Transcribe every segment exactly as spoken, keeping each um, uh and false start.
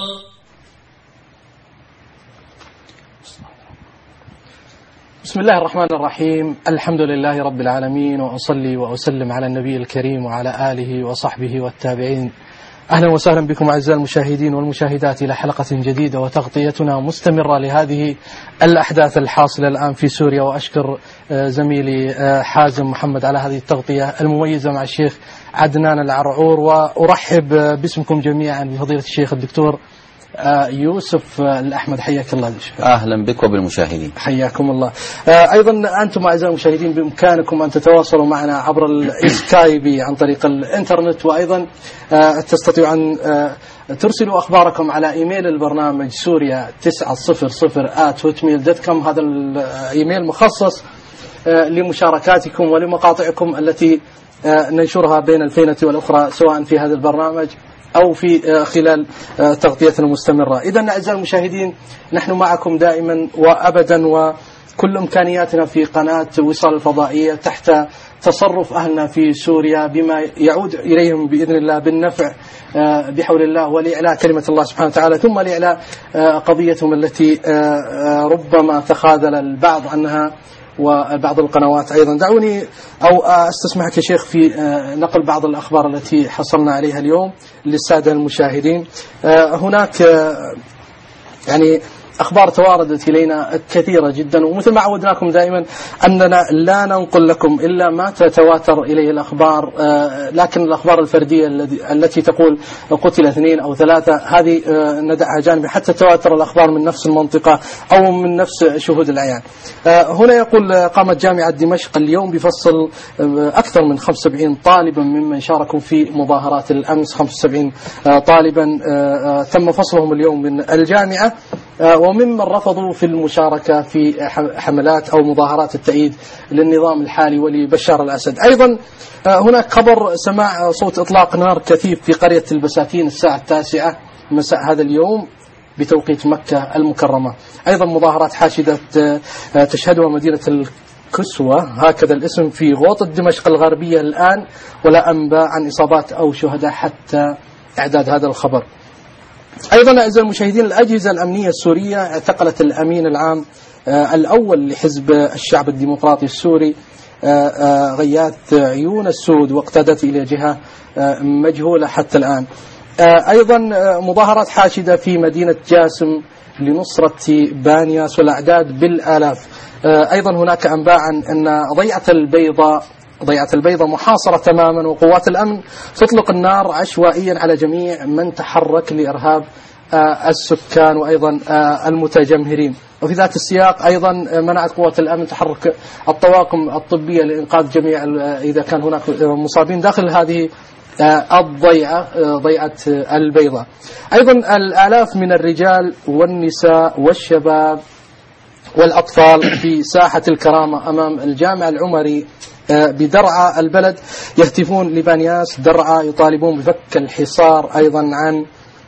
بسم الله الرحمن الرحيم. الحمد لله رب العالمين، وأصلي وأسلم على النبي الكريم وعلى آله وصحبه والتابعين. أهلا وسهلا بكم أعزائي المشاهدين والمشاهدات إلى حلقة جديدة وتغطيتنا مستمرة لهذه الأحداث الحاصلة الآن في سوريا. وأشكر زميلي حازم محمد على هذه التغطية المميزة مع الشيخ عدنان العرعور، وأرحب باسمكم جميعا بفضيلة الشيخ الدكتور يوسف الأحمد. حياك الله. أهلا بك وبالمشاهدين. حياكم الله. أيضا أنتم أعزائي المشاهدين بإمكانكم أن تتواصلوا معنا عبر السكايبي عن طريق الإنترنت، وأيضا تستطيعوا أن ترسلوا أخباركم على إيميل البرنامج سوريا تسعة صفر صفر آت هوتميل دوت كوم. هذا الإيميل مخصص لمشاركاتكم ولمقاطعكم التي ننشرها بين الفينة والأخرى، سواء في هذا البرنامج أو في خلال تغطيتنا المستمرة. إذن أعزائي المشاهدين، نحن معكم دائما وأبدا، وكل إمكانياتنا في قناة وصال الفضائية تحت تصرف أهلنا في سوريا بما يعود إليهم بإذن الله بالنفع بحول الله، ولإعلاء كلمة الله سبحانه وتعالى، ثم لإعلاء قضيتهم التي ربما تخاذل البعض عنها وبعض القنوات أيضا. دعوني أو أستسمحك يا شيخ في نقل بعض الأخبار التي حصلنا عليها اليوم للسادة المشاهدين. هناك يعني أخبار تواردت إلينا كثيرة جدا، ومثل ما عودناكم دائما أننا لا ننقل لكم إلا ما تتواتر إليه الأخبار، لكن الأخبار الفردية التي تقول قتل اثنين أو ثلاثة هذه ندعها جانبا حتى تواتر الأخبار من نفس المنطقة أو من نفس شهود العيان. هنا يقول قامت جامعة دمشق اليوم بفصل أكثر من خمسة وسبعين طالبا ممن شاركوا في مظاهرات الأمس. خمسة وسبعين طالبا تم فصلهم اليوم من الجامعة، وممن رفضوا في المشاركة في حملات أو مظاهرات التأييد للنظام الحالي ولبشار الأسد. أيضا هناك خبر سماع صوت إطلاق نار كثيف في قرية البساتين الساعة التاسعة مساء هذا اليوم بتوقيت مكة المكرمة. أيضا مظاهرات حاشدة تشهدها مدينة الكسوة، هكذا الاسم، في غوطة دمشق الغربية الآن، ولا أنباء عن إصابات أو شهداء حتى إعداد هذا الخبر. أيضا أعزائي المشاهدين، الأجهزة الأمنية السورية اعتقلت الأمين العام الأول لحزب الشعب الديمقراطي السوري غياث عيون السود، واقتادت إلى جهة مجهولة حتى الآن. أيضا مظاهرات حاشدة في مدينة جاسم لنصرة بانياس، والأعداد بالآلاف. أيضا هناك أنباء عن أن ضيعة البيضاء ضيعة البيضاء محاصرة تماما، وقوات الأمن تطلق النار عشوائيا على جميع من تحرك لإرهاب السكان وأيضا المتجمهرين. وفي ذات السياق أيضا منعت قوات الأمن تحرك الطواقم الطبية لإنقاذ جميع إذا كان هناك مصابين داخل هذه الضيعة، ضيعة البيضاء. أيضا الآلاف من الرجال والنساء والشباب والأطفال في ساحة الكرامة أمام الجامع العمري بدرعا البلد يهتفون لبانياس درعا، يطالبون بفك الحصار أيضا عن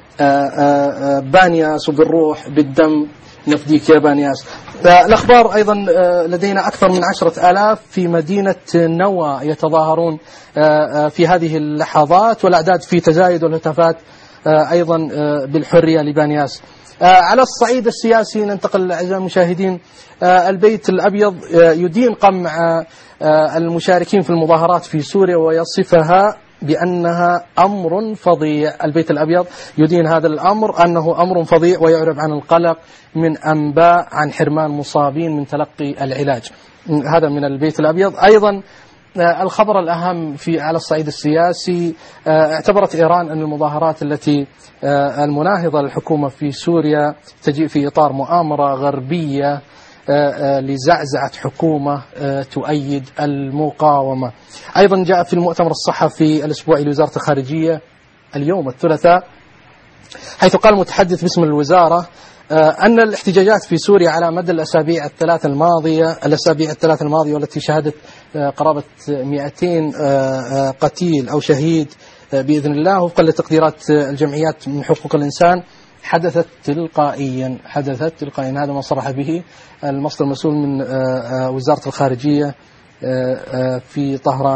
بانياس، وبالروح بالدم نفديك يا بانياس. الأخبار أيضا لدينا أكثر من عشرة آلاف في مدينة نوى يتظاهرون في هذه اللحظات، والأعداد في تزايد، والهتافات أيضا بالحرية لبانياس. على الصعيد السياسي ننتقل أعزائي المشاهدين. البيت الأبيض يدين قمع المشاركين في المظاهرات في سوريا ويصفها بأنها أمر فظيع. البيت الأبيض يدين هذا الأمر أنه أمر فظيع، ويعرب عن القلق من أنباء عن حرمان مصابين من تلقي العلاج. هذا من البيت الأبيض. أيضا الخبر الأهم في على الصعيد السياسي، اعتبرت إيران أن المظاهرات التي المناهضة للحكومة في سوريا تجيء في إطار مؤامرة غربية لزعزعة حكومة تؤيد المقاومة. أيضا جاء في المؤتمر الصحفي الأسبوعي لوزارة الخارجية اليوم الثلاثاء، حيث قال المتحدث باسم الوزارة أن الاحتجاجات في سوريا على مدى الأسابيع الثلاث الماضية الأسابيع الثلاث الماضية والتي شهدت قرابة مئتين قتيل أو شهيد بإذن الله وفقا لتقديرات الجمعيات من حقوق الإنسان، حدثت تلقائيا حدثت تلقائيا هذا ما صرح به المصدر المسؤول من وزارة الخارجية في طهران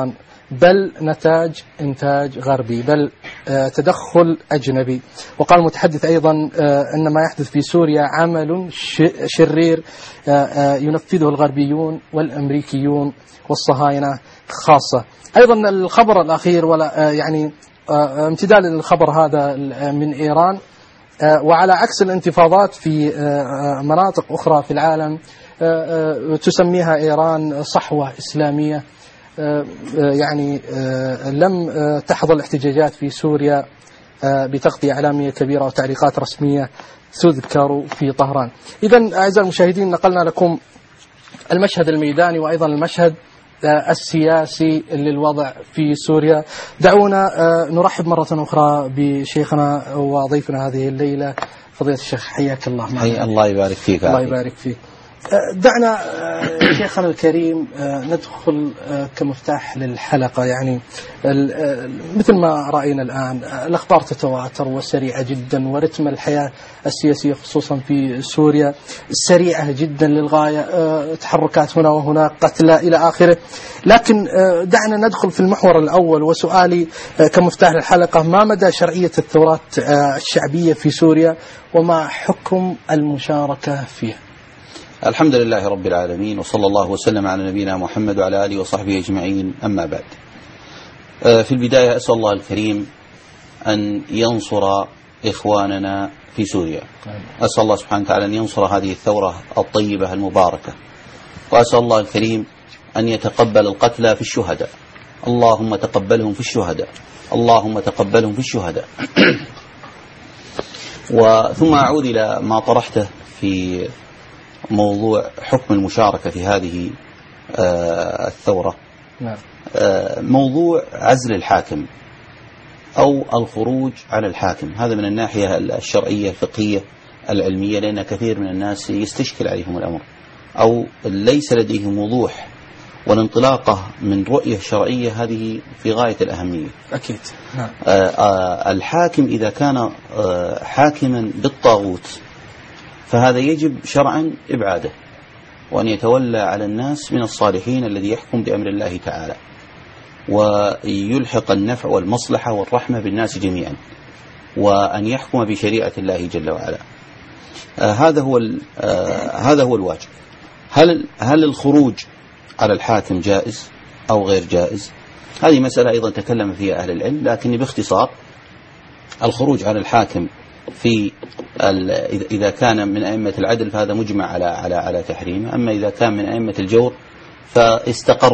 بل نتاج إنتاج غربي، بل تدخل أجنبي. وقال المتحدث أيضا أن ما يحدث في سوريا عمل شرير ينفذه الغربيون والأمريكيون والصهاينة خاصة. أيضا الخبر الأخير ولا يعني امتداد للخبر هذا من إيران، وعلى عكس الانتفاضات في مناطق أخرى في العالم تسميها إيران صحوة إسلامية، يعني لم تحظى الاحتجاجات في سوريا بتغطية إعلامية كبيرة وتعليقات رسمية تذكر في طهران. إذن أعزائي المشاهدين، نقلنا لكم المشهد الميداني وأيضا المشهد السياسي للوضع في سوريا. دعونا نرحب مرة أخرى بشيخنا وضيفنا هذه الليلة فضيلة الشيخ، حياك الله. حي الله يبارك فيك. الله يبارك فيك. دعنا شيخنا الكريم ندخل كمفتاح للحلقة، يعني مثل ما رأينا الآن الأخبار تتواتر وسريعة جدا، ورتم الحياة السياسية خصوصا في سوريا سريعة جدا للغاية، تحركات هنا وهناك، قتلى إلى آخره. لكن دعنا ندخل في المحور الأول، وسؤالي كمفتاح للحلقة: ما مدى شرعية الثورات الشعبية في سوريا وما حكم المشاركة فيها؟ الحمد لله رب العالمين، وصلى الله وسلم على نبينا محمد وعلى آله وصحبه أجمعين، أما بعد. في البداية أسأل الله الكريم أن ينصر إخواننا في سوريا، أسأل الله سبحانه وتعالى أن ينصر هذه الثورة الطيبة المباركة، وأسأل الله الكريم أن يتقبل القتلى في الشهداء، اللهم تقبلهم في الشهداء، اللهم تقبلهم في الشهداء. وثم أعود إلى ما طرحته في موضوع حكم المشاركة في هذه الثورة. موضوع عزل الحاكم أو الخروج على الحاكم، هذا من الناحية الشرعية الفقهية العلمية، لأن كثير من الناس يستشكل عليهم الأمر أو ليس لديهم وضوح، والانطلاقة من رؤية شرعية هذه في غاية الأهمية. أكيد. نعم. الحاكم إذا كان حاكما بالطاغوت فهذا يجب شرعا إبعاده، وأن يتولى على الناس من الصالحين الذي يحكم بأمر الله تعالى، ويلحق النفع والمصلحة والرحمة بالناس جميعا، وأن يحكم بشريعة الله جل وعلا. آه هذا هو آه هذا هو الواجب. هل هل الخروج على الحاكم جائز أو غير جائز؟ هذه مسألة أيضا تكلم فيها أهل العلم، لكن باختصار الخروج على الحاكم في إذا كان من أئمة العدل فهذا مجمع على على على تحريمه، أما إذا كان من أئمة الجور فاستقر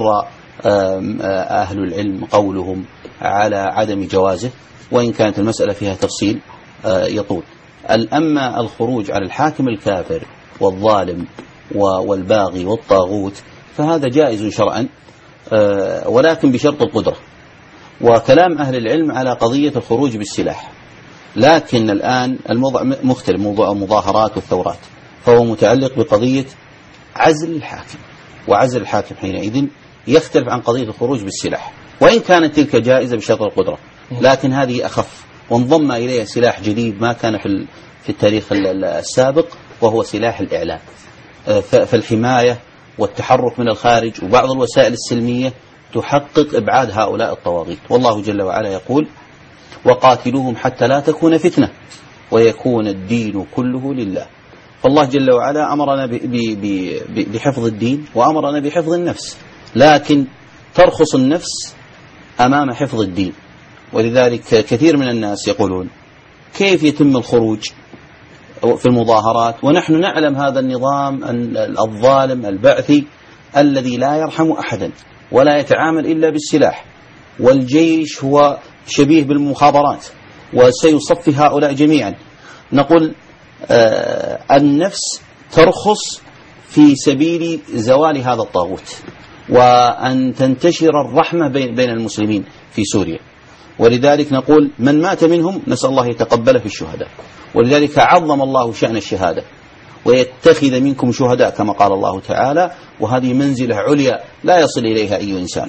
أهل العلم قولهم على عدم جوازه، وإن كانت المسألة فيها تفصيل يطول. أما الخروج على الحاكم الكافر والظالم والباغي والطاغوت فهذا جائز شرعا، ولكن بشرط القدرة. وكلام أهل العلم على قضية الخروج بالسلاح، لكن الآن الموضوع مختلف، موضوع المظاهرات والثورات، فهو متعلق بقضية عزل الحاكم، وعزل الحاكم حينئذ يختلف عن قضية الخروج بالسلاح، وإن كانت تلك جائزة بشرط القدرة، لكن هذه أخف، وانضم إليها سلاح جديد ما كان في في التاريخ السابق، وهو سلاح الإعلام. فالحماية والتحرك من الخارج وبعض الوسائل السلمية تحقق إبعاد هؤلاء الطواغيت. والله جل وعلا يقول: وقاتلوهم حتى لا تكون فتنة ويكون الدين كله لله. فالله جل وعلا أمرنا بحفظ الدين وأمرنا بحفظ النفس، لكن ترخص النفس أمام حفظ الدين. ولذلك كثير من الناس يقولون: كيف يتم الخروج في المظاهرات ونحن نعلم هذا النظام الظالم البعثي الذي لا يرحم أحدا ولا يتعامل إلا بالسلاح، والجيش هو شبيه بالمخابرات وسيصفي هؤلاء جميعا. نقول آه النفس ترخص في سبيل زوال هذا الطاغوت، وأن تنتشر الرحمة بين, بين المسلمين في سوريا. ولذلك نقول: من مات منهم نسأل الله يتقبله في الشهداء. ولذلك عظم الله شأن الشهادة: ويتخذ منكم شهداء، كما قال الله تعالى، وهذه منزلة عليا لا يصل إليها أي إنسان.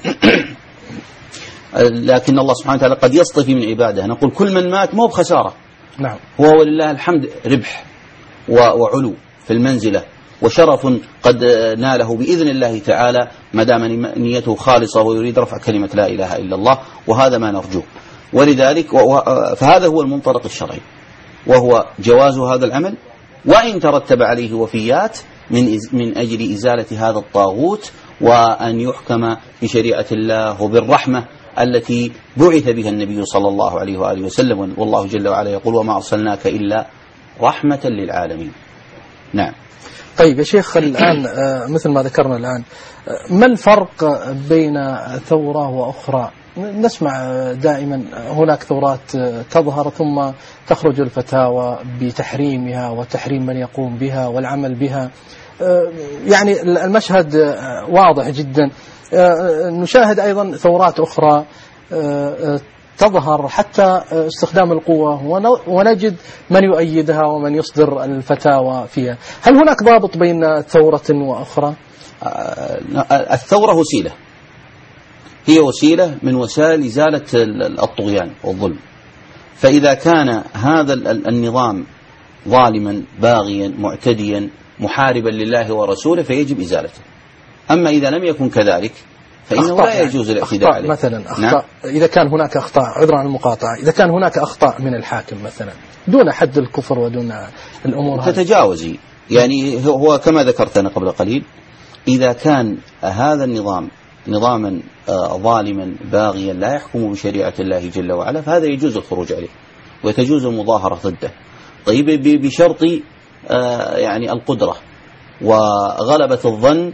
لكن الله سبحانه وتعالى قد يصطفي من عباده. نقول كل من مات مو بخسارة، نعم، هو ولله الحمد ربح وعلو في المنزلة. وشرف قد ناله بإذن الله تعالى ما دام نيته خالصة ويريد رفع كلمة لا إله إلا الله، وهذا ما نرجوه. ولذلك فهذا هو المنطلق الشرعي، وهو جواز هذا العمل وإن ترتب عليه وفيات من من أجل إزالة هذا الطاغوت، وأن يحكم بشريعة الله وبالرحمة التي بعث بها النبي صلى الله عليه وآله وسلم. والله جل وعلا يقول: وما أرسلناك إلا رحمة للعالمين. نعم. طيب يا شيخ، الآن مثل ما ذكرنا الآن، ما الفرق بين ثورة وأخرى؟ نسمع دائما هناك ثورات تظهر ثم تخرج الفتاوى بتحريمها وتحريم من يقوم بها والعمل بها، يعني المشهد واضح جدا. نشاهد أيضا ثورات أخرى تظهر حتى استخدام القوة، ونجد من يؤيدها ومن يصدر الفتاوى فيها. هل هناك ضابط بين ثورة وأخرى؟ الثورة وسيلة، هي وسيلة من وسائل إزالة الطغيان والظلم. فإذا كان هذا النظام ظالما باغيا معتديا محاربا لله ورسوله فيجب إزالته. أما إذا لم يكن كذلك فإنه لا يجوز الاعتداء عليه. مثلا أخطاء، نعم؟ إذا كان هناك أخطاء، عذرا عن المقاطعة، إذا كان هناك أخطاء من الحاكم مثلا دون حد الكفر ودون الأمور هذه تتجاوزي، يعني هو كما ذكرت أنا قبل قليل، إذا كان هذا النظام نظاما ظالما باغيا لا يحكم بشريعة الله جل وعلا فهذا يجوز الخروج عليه وتجوز المظاهرة ضده. طيب بشرط يعني القدرة وغلبة الظن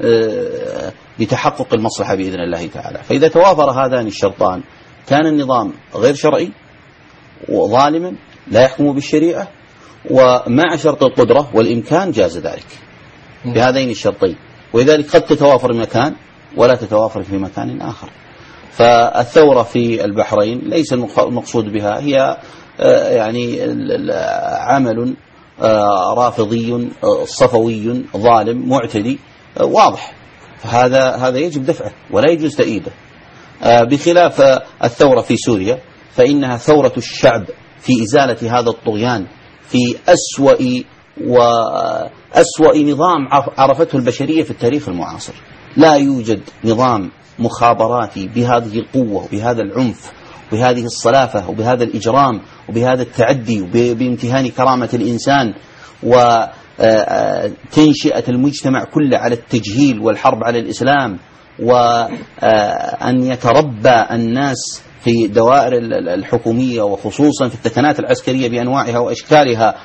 بتحقق المصلحة بإذن الله تعالى. فإذا توافر هذان الشرطان كان النظام غير شرعي وظالما لا يحكم بالشريعة، ومع شرط القدرة والإمكان جاز ذلك بهذين الشرطين. ولذلك قد تتوافر مكان ولا تتوافر في مكان آخر. فالثورة في البحرين ليس المقصود بها هي يعني عمل رافضي صفوي ظالم معتدي واضح، فهذا هذا يجب دفعه ولا يجوز تأييده. بخلاف الثورة في سوريا فإنها ثورة الشعب في إزالة هذا الطغيان في أسوأ وأسوأ نظام عرفته البشرية في التاريخ المعاصر. لا يوجد نظام مخابراتي بهذه القوة وبهذا العنف وبهذه الصلافة وبهذا الإجرام وبهذا التعدي وبامتهان كرامة الإنسان وتنشئة المجتمع كله على التجهيل والحرب على الإسلام، وأن يتربى الناس في دوائر الحكومية وخصوصا في التكنات العسكرية بأنواعها وأشكالها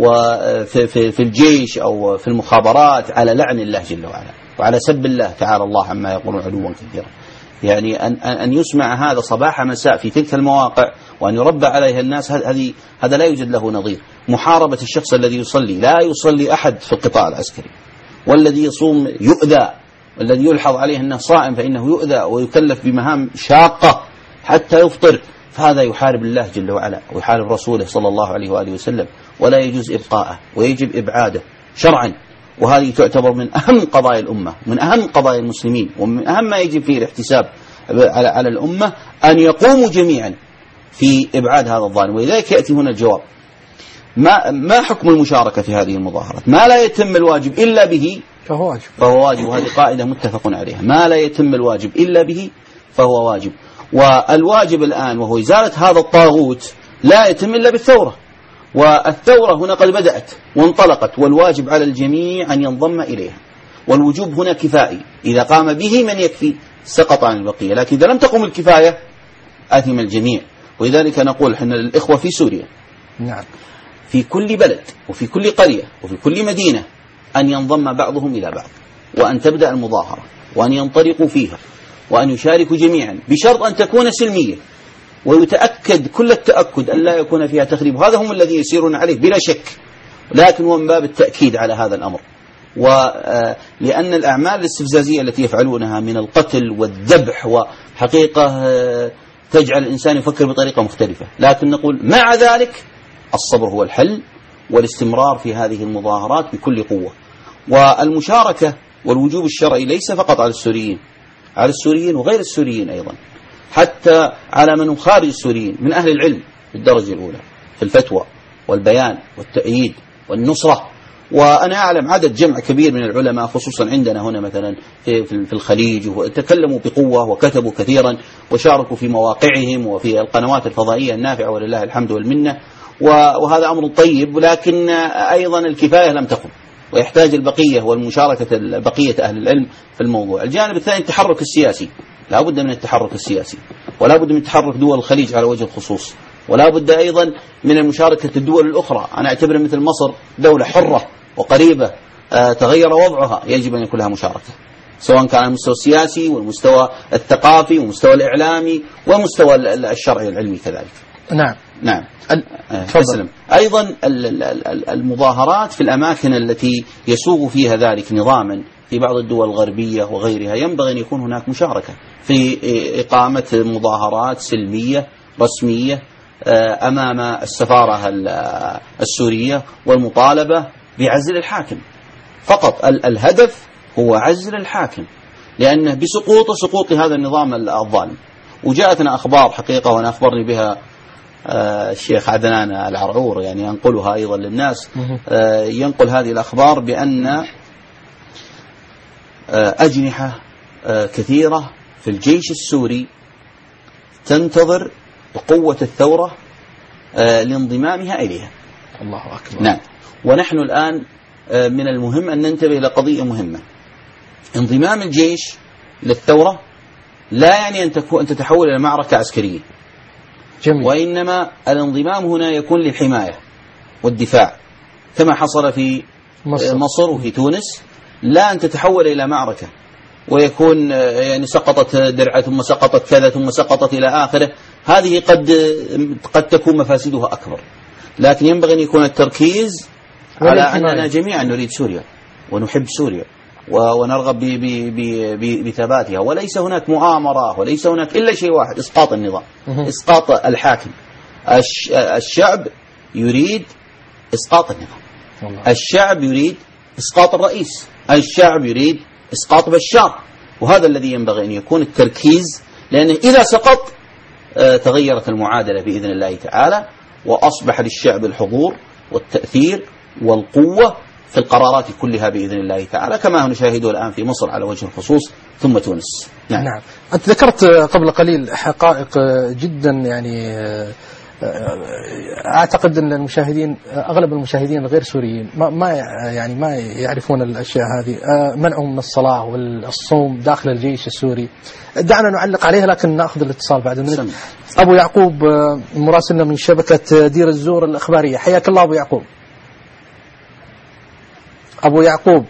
وفي الجيش أو في المخابرات على لعن الله جل وعلا وعلى سب الله تعالى الله عما يقولون علوا كثيرا. يعني أن أن يسمع هذا صباح مساء في تلك المواقع وأن يربى عليها الناس، هذه هذا لا يوجد له نظير. محاربة الشخص الذي يصلي، لا يصلي أحد في القطاع العسكري، والذي يصوم يؤذى، والذي يلحظ عليه أنه صائم فإنه يؤذى ويكلف بمهام شاقة حتى يفطر، فهذا يحارب الله جل وعلا ويحارب رسوله صلى الله عليه وآله وسلم، ولا يجوز إبقاءه ويجب إبعاده شرعا. وهذه تعتبر من أهم قضايا الأمة، من أهم قضايا المسلمين، ومن أهم ما يجب فيه الاحتساب على على الأمة أن يقوموا جميعا في إبعاد هذا الظالم. ولذلك يأتي هنا الجواب: ما ما حكم المشاركة في هذه المظاهرات؟ ما لا يتم الواجب إلا به فهو واجب، فهو واجب. وهذه قاعدة متفق عليها: ما لا يتم الواجب إلا به فهو واجب. والواجب الآن وهو إزالة هذا الطاغوت لا يتم إلا بالثورة، والثورة هنا قد بدأت وانطلقت، والواجب على الجميع أن ينضم إليها. والوجوب هنا كفائي، إذا قام به من يكفي سقط عن البقية، لكن إذا لم تقم الكفاية آثم الجميع. ولذلك نقول حنا للإخوة في سوريا نعم في كل بلد وفي كل قرية وفي كل مدينة أن ينضم بعضهم إلى بعض، وأن تبدأ المظاهرة، وأن ينطلقوا فيها، وأن يشاركوا جميعا بشرط أن تكون سلمية، ويتأكد كل التأكد أن لا يكون فيها تخريب. هذا هم الذين يسيرون عليه بلا شك، لكن هو من باب التأكيد على هذا الأمر. ولأن الأعمال الاستفزازية التي يفعلونها من القتل والذبح وحقيقة تجعل الإنسان يفكر بطريقة مختلفة، لكن نقول مع ذلك الصبر هو الحل، والاستمرار في هذه المظاهرات بكل قوة. والمشاركة والوجوب الشرعي ليس فقط على السوريين، على السوريين وغير السوريين أيضا، حتى على من هم خارج السوريين من أهل العلم بالدرجة الأولى في الفتوى والبيان والتأييد والنصرة وأنا أعلم عدد جمع كبير من العلماء خصوصا عندنا هنا مثلا في الخليج وتكلموا بقوة وكتبوا كثيرا وشاركوا في مواقعهم وفي القنوات الفضائية النافعة ولله الحمد والمنة، وهذا أمر طيب، ولكن أيضا الكفاية لم تقم ويحتاج البقية والمشاركة بقية أهل العلم في الموضوع. الجانب الثاني التحرك السياسي، لا بد من التحرك السياسي، ولا بد من تحرك دول الخليج على وجه الخصوص، ولا بد أيضا من المشاركة الدول الأخرى. أنا أعتبر مثل مصر دولة حرة وقريبة تغير وضعها، يجب أن يكون لها مشاركة سواء كان على المستوى السياسي والمستوى الثقافي والمستوى الإعلامي والمستوى الشرعي العلمي كذلك. نعم نعم. تفضل. أيضا المظاهرات في الأماكن التي يسوغ فيها ذلك نظاما في بعض الدول الغربية وغيرها ينبغي أن يكون هناك مشاركة في إقامة مظاهرات سلمية رسمية أمام السفارة السورية والمطالبة بعزل الحاكم فقط. الهدف هو عزل الحاكم، لأنه بسقوط سقوط هذا النظام الظالم. وجاءتنا أخبار حقيقة وأنا أخبرني بها الشيخ عدنان العرعور، يعني ينقلها أيضا للناس، ينقل هذه الأخبار بأن أجنحة كثيرة في الجيش السوري تنتظر بقوة الثورة لانضمامها إليها. الله أكبر. نعم. ونحن الآن من المهم أن ننتبه إلى قضية مهمة. انضمام الجيش للثورة لا يعني أن تتحول إلى معركة عسكرية. جميل. وإنما الانضمام هنا يكون للحماية والدفاع كما حصل في مصر, مصر وفي تونس، لا أن تتحول إلى معركة ويكون يعني سقطت درعة ثم سقطت كذا ثم سقطت إلى آخره. هذه قد قد تكون مفاسدها أكبر، لكن ينبغي أن يكون التركيز على أننا جميعا نريد سوريا ونحب سوريا ونرغب بثباتها، وليس هناك مؤامرة وليس هناك إلا شيء واحد: إسقاط النظام، إسقاط الحاكم. الشعب يريد إسقاط النظام، الشعب يريد إسقاط الرئيس، الشعب يريد إسقاط بشار، وهذا الذي ينبغي أن يكون التركيز، لأنه إذا سقط تغيرت المعادلة بإذن الله تعالى، وأصبح للشعب الحضور والتأثير والقوة في القرارات كلها بإذن الله تعالى، كما نشاهده الآن في مصر على وجه الخصوص ثم تونس. نعم. نعم. أنت ذكرت قبل قليل حقائق جدا يعني أعتقد أن المشاهدين أغلب المشاهدين الغير سوريين ما ما يعني ما يعرفون الأشياء هذه، منعهم من الصلاة والصوم داخل الجيش السوري. دعنا نعلق عليها لكن نأخذ الاتصال بعد منه. أبو يعقوب مراسلنا من شبكة دير الزور الإخبارية، حياك الله أبو يعقوب. أبو يعقوب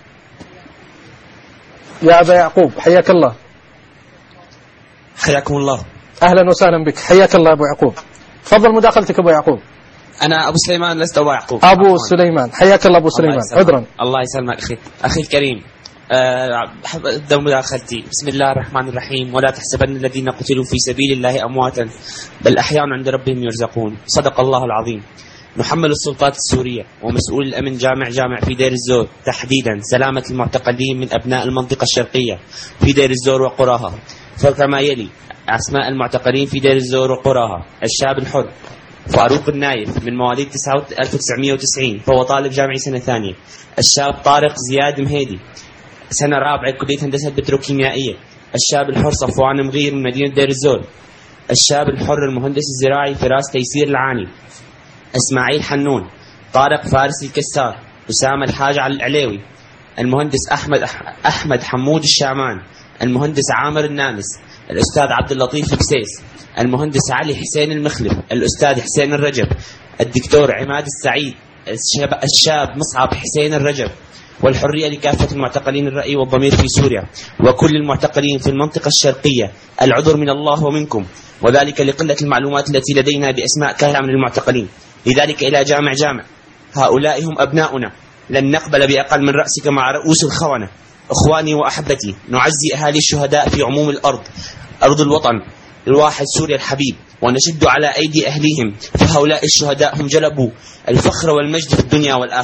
يا أبا يعقوب حياك الله. حياكم الله. أهلا وسهلا بك، حياك الله أبو يعقوب. تفضل مداخلتك أبو يعقوب. أنا أبو سليمان لست أبو يعقوب. أبو عفوا. سليمان حياك الله أبو سليمان. عذرا. الله يسلمك أخي أخي الكريم. أحب أبدأ مداخلتي. بسم الله الرحمن الرحيم. ولا تحسبن الذين قتلوا في سبيل الله أمواتا بل أحياء عند ربهم يرزقون. صدق الله العظيم. نحمل السلطات السورية ومسؤول الأمن جامع جامع في دير الزور تحديدا سلامة المعتقلين من أبناء المنطقة الشرقية في دير الزور وقراها، فكما يلي: أسماء المعتقلين في دير الزور وقراها: الشاب الحر فاروق النايف من مواليد ألف وتسعمائة وتسعين فهو طالب جامعي سنة ثانية. الشاب طارق زياد مهيدي سنة رابعة كلية هندسة بتروكيميائية. الشاب الحر صفوان مغير من مدينة دير الزور. الشاب الحر المهندس الزراعي فراس تيسير العاني. اسماعيل حنون، طارق فارس الكسار، أسامة الحاج على العليوي، المهندس أحمد أحمد حمود الشامان، المهندس عامر النامس، الأستاذ عبد اللطيف الكسيس، المهندس علي حسين المخلف، الأستاذ حسين الرجب، الدكتور عماد السعيد، الشاب, الشاب مصعب حسين الرجب. والحرية لكافة المعتقلين الرأي والضمير في سوريا وكل المعتقلين في المنطقة الشرقية. العذر من الله ومنكم، وذلك لقلة المعلومات التي لدينا بأسماء كثيرة من المعتقلين. لذلك إلى جامع جامع: هؤلاء هم أبناؤنا، لن نقبل بأقل من رأسك مع رؤوس الخونة. إخواني وأحبتي، نعزي أهالي الشهداء في عموم الأرض، أرض الوطن الواحد سوريا الحبيب، ونشد على أيدي أهليهم، فهؤلاء الشهداء هم جلبوا الفخر والمجد في الدنيا والآخرة،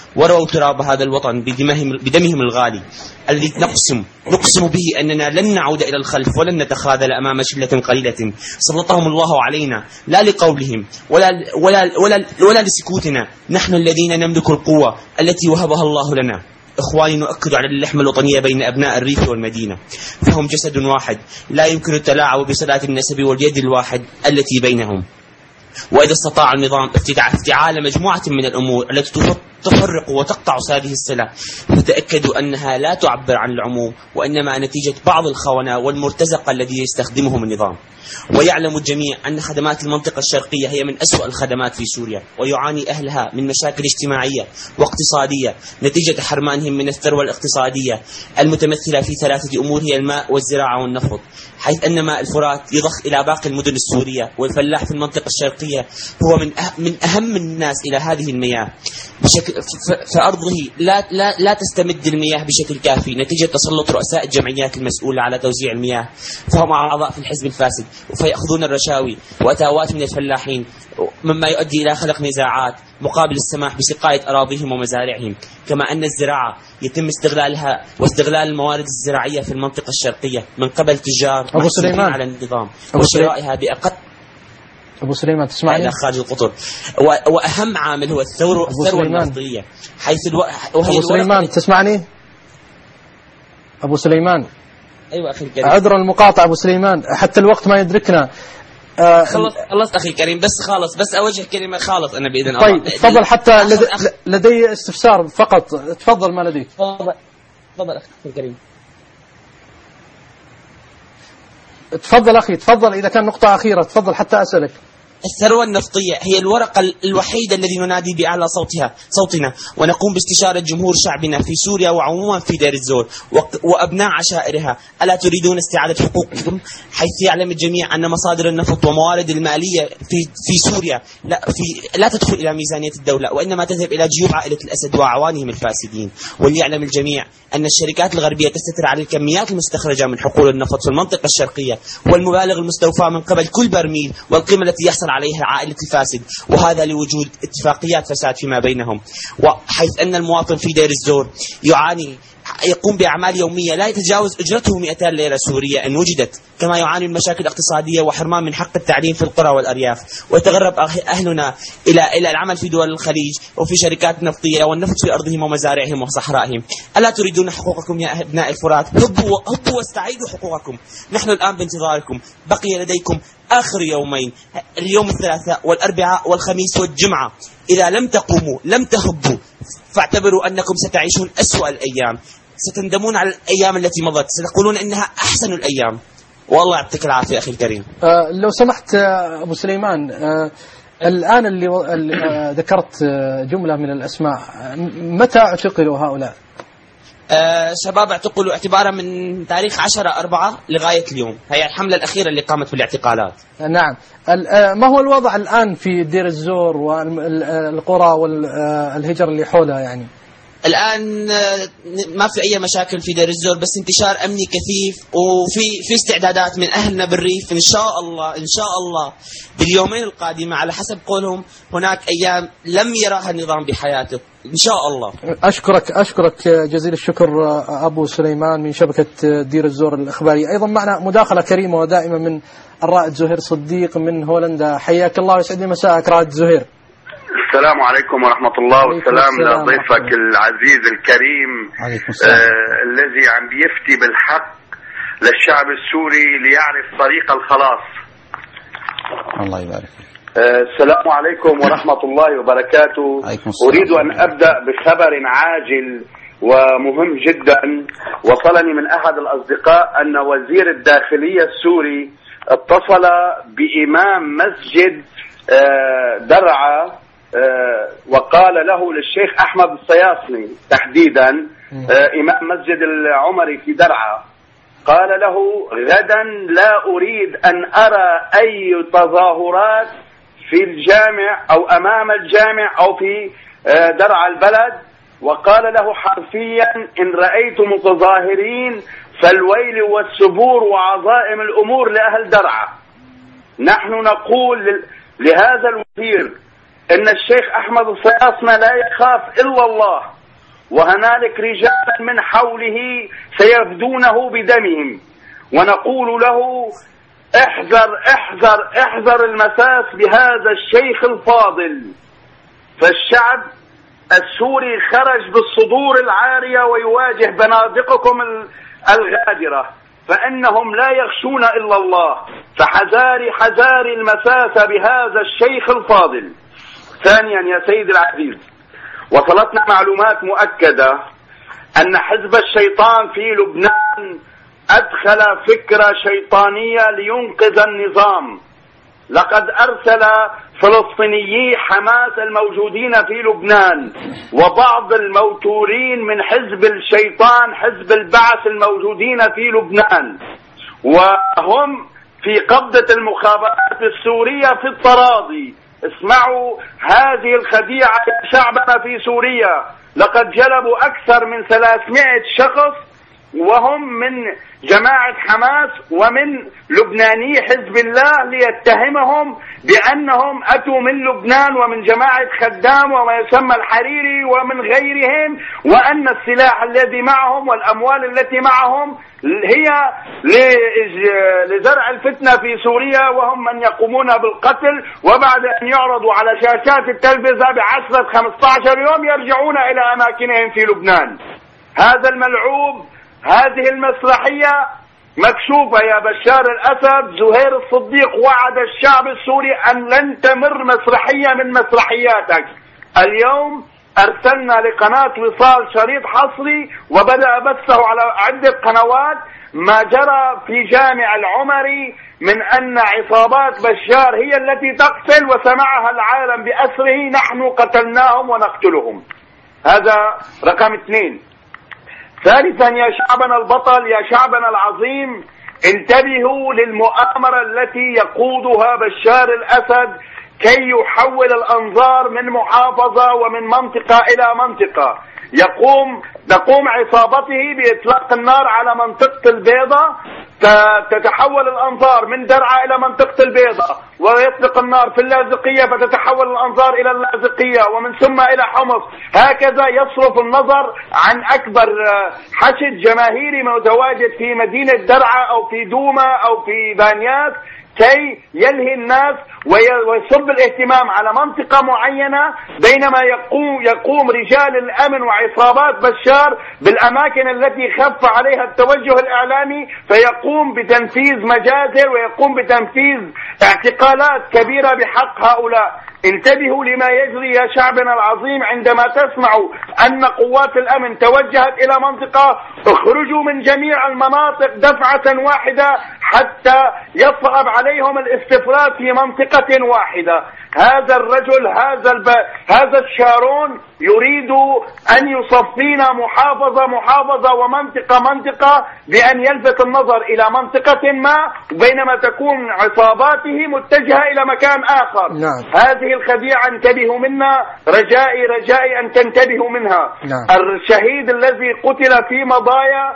ورووا تراب هذا الوطن بدمهم, بدمهم الغالي الذي نقسم نقسم به أننا لن نعود إلى الخلف ولن نتخاذل أمام شلة قليلة سلطهم الله علينا، لا لقولهم ولا, ولا, ولا, ولا لسكوتنا. نحن الذين نملك القوة التي وهبها الله لنا. إخواني، نؤكد على اللحمة الوطنية بين أبناء الريف والمدينة، فهم جسد واحد لا يمكن التلاعب بصلاة النسب واليد الواحد التي بينهم. وإذا استطاع النظام افتعال مجموعة من الأمور التي تفرق وتقطع هذه الصلة، فتأكدوا أنها لا تعبر عن العموم، وإنما نتيجة بعض الخونة والمرتزقة الذي يستخدمهم النظام. ويعلم الجميع أن خدمات المنطقة الشرقية هي من أسوأ الخدمات في سوريا، ويعاني أهلها من مشاكل اجتماعية واقتصادية نتيجة حرمانهم من الثروة الاقتصادية المتمثلة في ثلاثة أمور هي الماء والزراعة والنفط، حيث أن ماء الفرات يضخ إلى باقي المدن السورية، والفلاح في المنطقة الشرقية هو من من أهم الناس إلى هذه المياه بشكل فأرضه لا لا لا تستمد المياه بشكل كافي نتيجة تسلط رؤساء الجمعيات المسؤولة على توزيع المياه، فهم أعضاء في الحزب الفاسد، فيأخذون الرشاوي وأتاوات من الفلاحين، مما يؤدي إلى خلق نزاعات مقابل السماح بسقاية أراضيهم ومزارعهم. كما أن الزراعة يتم استغلالها واستغلال الموارد الزراعية في المنطقة الشرقية من قبل تجار أبو سليمان على النظام وشرائها بأقل. أبو سليمان تسمعني؟ إلى خارج القطر. وأهم عامل هو الثروة الثروة النفطية، حيث الو... أبو سليمان تسمعني؟ أبو سليمان أيوة أخي الكريم، عذر المقاطعة أبو سليمان، حتى الوقت ما يدركنا. آه خلص خلصت أخي الكريم، بس خالص بس أوجه كلمة خالص أنا بإذن الله. طيب تفضل، حتى لدي, لدي استفسار فقط، تفضل ما لديك. تفضل تفضل أخي الكريم. تفضل أخي تفضل، إذا كان نقطة أخيرة تفضل حتى أسألك. الثروة النفطية هي الورقة الوحيدة الذي ننادي بأعلى صوتها صوتنا، ونقوم باستشارة جمهور شعبنا في سوريا وعموما في دير الزور وأبناء عشائرها. ألا تريدون استعادة حقوقكم؟ حيث يعلم الجميع أن مصادر النفط وموارد المالية في في سوريا لا في لا تدخل إلى ميزانية الدولة، وإنما تذهب إلى جيوب عائلة الأسد وأعوانهم الفاسدين. وليعلم الجميع أن الشركات الغربية تستتر على الكميات المستخرجة من حقول النفط في المنطقة الشرقية والمبالغ المستوفاة من قبل كل برميل، والقيمة التي يحصل عليها عائلة الفاسد، وهذا لوجود اتفاقيات فساد فيما بينهم. وحيث أن المواطن في دير الزور يعاني يقوم بأعمال يومية لا يتجاوز أجرته مئتين ليرة سورية إن وجدت، كما يعاني من مشاكل اقتصادية وحرمان من حق التعليم في القرى والأرياف. ويتغرب أهلنا إلى إلى العمل في دول الخليج وفي شركات نفطية والنفط في أرضهم ومزارعهم وصحرائهم. ألا تريدون حقوقكم يا أبناء الفرات؟ هبوا هبوا واستعيدوا حقوقكم. نحن الآن بانتظاركم، بقي لديكم آخر يومين، اليوم الثلاثاء والأربعاء والخميس والجمعة. إذا لم تقوموا لم تهبوا فاعتبروا أنكم ستعيشون أسوأ الأيام، ستندمون على الأيام التي مضت، ستقولون إنها أحسن الأيام. والله يعطيك العافية أخي الكريم. آه لو سمحت آه أبو سليمان، آه الآن اللي آه ذكرت آه جملة من الأسماء، متى اعتقلوا هؤلاء؟ آه شباب اعتقلوا اعتبارا من تاريخ عشرة أربعة لغاية اليوم، هي الحملة الأخيرة اللي قامت بالاعتقالات. نعم. ما هو الوضع الآن في دير الزور والقرى والهجر اللي حولها؟ يعني الآن ما في أي مشاكل في دير الزور، بس انتشار أمني كثيف، وفي في استعدادات من أهلنا بالريف إن شاء الله إن شاء الله باليومين القادمة على حسب قولهم هناك أيام لم يراها النظام بحياته إن شاء الله. أشكرك أشكرك جزيل الشكر أبو سليمان من شبكة دير الزور الإخبارية. أيضا معنا مداخلة كريمة ودائمة من الرائد زهير صديق من هولندا. حياك الله ويسعد مساءك رائد زهير. السلام عليكم ورحمة الله، والسلام لضيفك العزيز الكريم آه الذي عم بيفتي بالحق للشعب السوري ليعرف طريق الخلاص. الله يبارك. آه السلام عليكم ورحمة الله وبركاته. أريد أن أبدأ بخبر عاجل ومهم جدا. وصلني من أحد الأصدقاء أن وزير الداخلية السوري اتصل بإمام مسجد آه درعا آه وقال له للشيخ أحمد الصياصني تحديدا آه إمام مسجد العمري في درعا، قال له غدا لا أريد أن أرى أي تظاهرات في الجامع أو أمام الجامع أو في آه درعا البلد. وقال له حرفيا إن رأيت متظاهرين فالويل والسبور وعظائم الأمور لأهل درعا. نحن نقول لهذا الوزير إن الشيخ أحمد الصياصمة لا يخاف إلا الله، وهنالك رجال من حوله سيفدونه بدمهم، ونقول له احذر احذر احذر المساس بهذا الشيخ الفاضل. فالشعب السوري خرج بالصدور العارية ويواجه بنادقكم الغادرة، فإنهم لا يخشون إلا الله، فحذاري حذاري المساس بهذا الشيخ الفاضل. ثانيا يا سيد العزيز، وصلتنا معلومات مؤكدة أن حزب الشيطان في لبنان أدخل فكرة شيطانية لينقذ النظام. لقد أرسل فلسطينيي حماس الموجودين في لبنان وبعض الموتورين من حزب الشيطان حزب البعث الموجودين في لبنان، وهم في قبضة المخابرات السورية في التراضي. اسمعوا هذه الخديعة يا شعبنا في سوريا، لقد جلبوا أكثر من ثلاثمائة شخص وهم من جماعة حماس ومن لبناني حزب الله ليتهمهم بأنهم أتوا من لبنان ومن جماعة خدام وما يسمى الحريري ومن غيرهم، وأن السلاح الذي معهم والأموال التي معهم هي لزرع الفتنة في سوريا، وهم من يقومون بالقتل، وبعد أن يعرضوا على شاشات التلفزة بعشرة خمسة عشر يوم يرجعون إلى أماكنهم في لبنان. هذا الملعوب، هذه المسرحية مكشوفة يا بشار الأسد. زهير الصديق وعد الشعب السوري أن لن تمر مسرحية من مسرحياتك. اليوم أرسلنا لقناة وصال شريط حصري وبدأ بثه على عدة قنوات ما جرى في جامع العمري من أن عصابات بشار هي التي تقتل، وسمعها العالم بأسره نحن قتلناهم ونقتلهم. هذا رقم اثنين. ثالثا يا شعبنا البطل، يا شعبنا العظيم، انتبهوا للمؤامرة التي يقودها بشار الأسد كي يحول الأنظار من محافظة ومن منطقة إلى منطقة. يقوم تقوم عصابته بإطلاق النار على منطقة البيضة، تتحول الأنظار من درعا إلى منطقة البيضة، ويطلق النار في اللاذقية فتتحول الأنظار إلى اللاذقية ومن ثم إلى حمص. هكذا يصرف النظر عن أكبر حشد جماهيري متواجد في مدينة درعا أو في دوما أو في بانياس كي يلهي الناس ويصب الاهتمام على منطقة معينة، بينما يقوم, يقوم رجال الأمن وعصابات بشار بالأماكن التي خف عليها التوجه الإعلامي فيقوم بتنفيذ مجازر ويقوم بتنفيذ اعتقالات كبيرة بحق هؤلاء. انتبهوا لما يجري يا شعبنا العظيم. عندما تسمعوا أن قوات الأمن توجهت إلى منطقة، اخرجوا من جميع المناطق دفعة واحدة حتى يصعب عليهم الاستفراد في منطقة واحدة. هذا الرجل هذا الب... هذا الشارون يريد أن يصفينا محافظة محافظة ومنطقة منطقة بأن يلفت النظر إلى منطقة ما، بينما تكون عصاباته متجهة إلى مكان آخر. نعم. هذه الخديعة انتبهوا منها، رجائي رجائي أن تنتبهوا منها. نعم. الشهيد الذي قتل في مضايا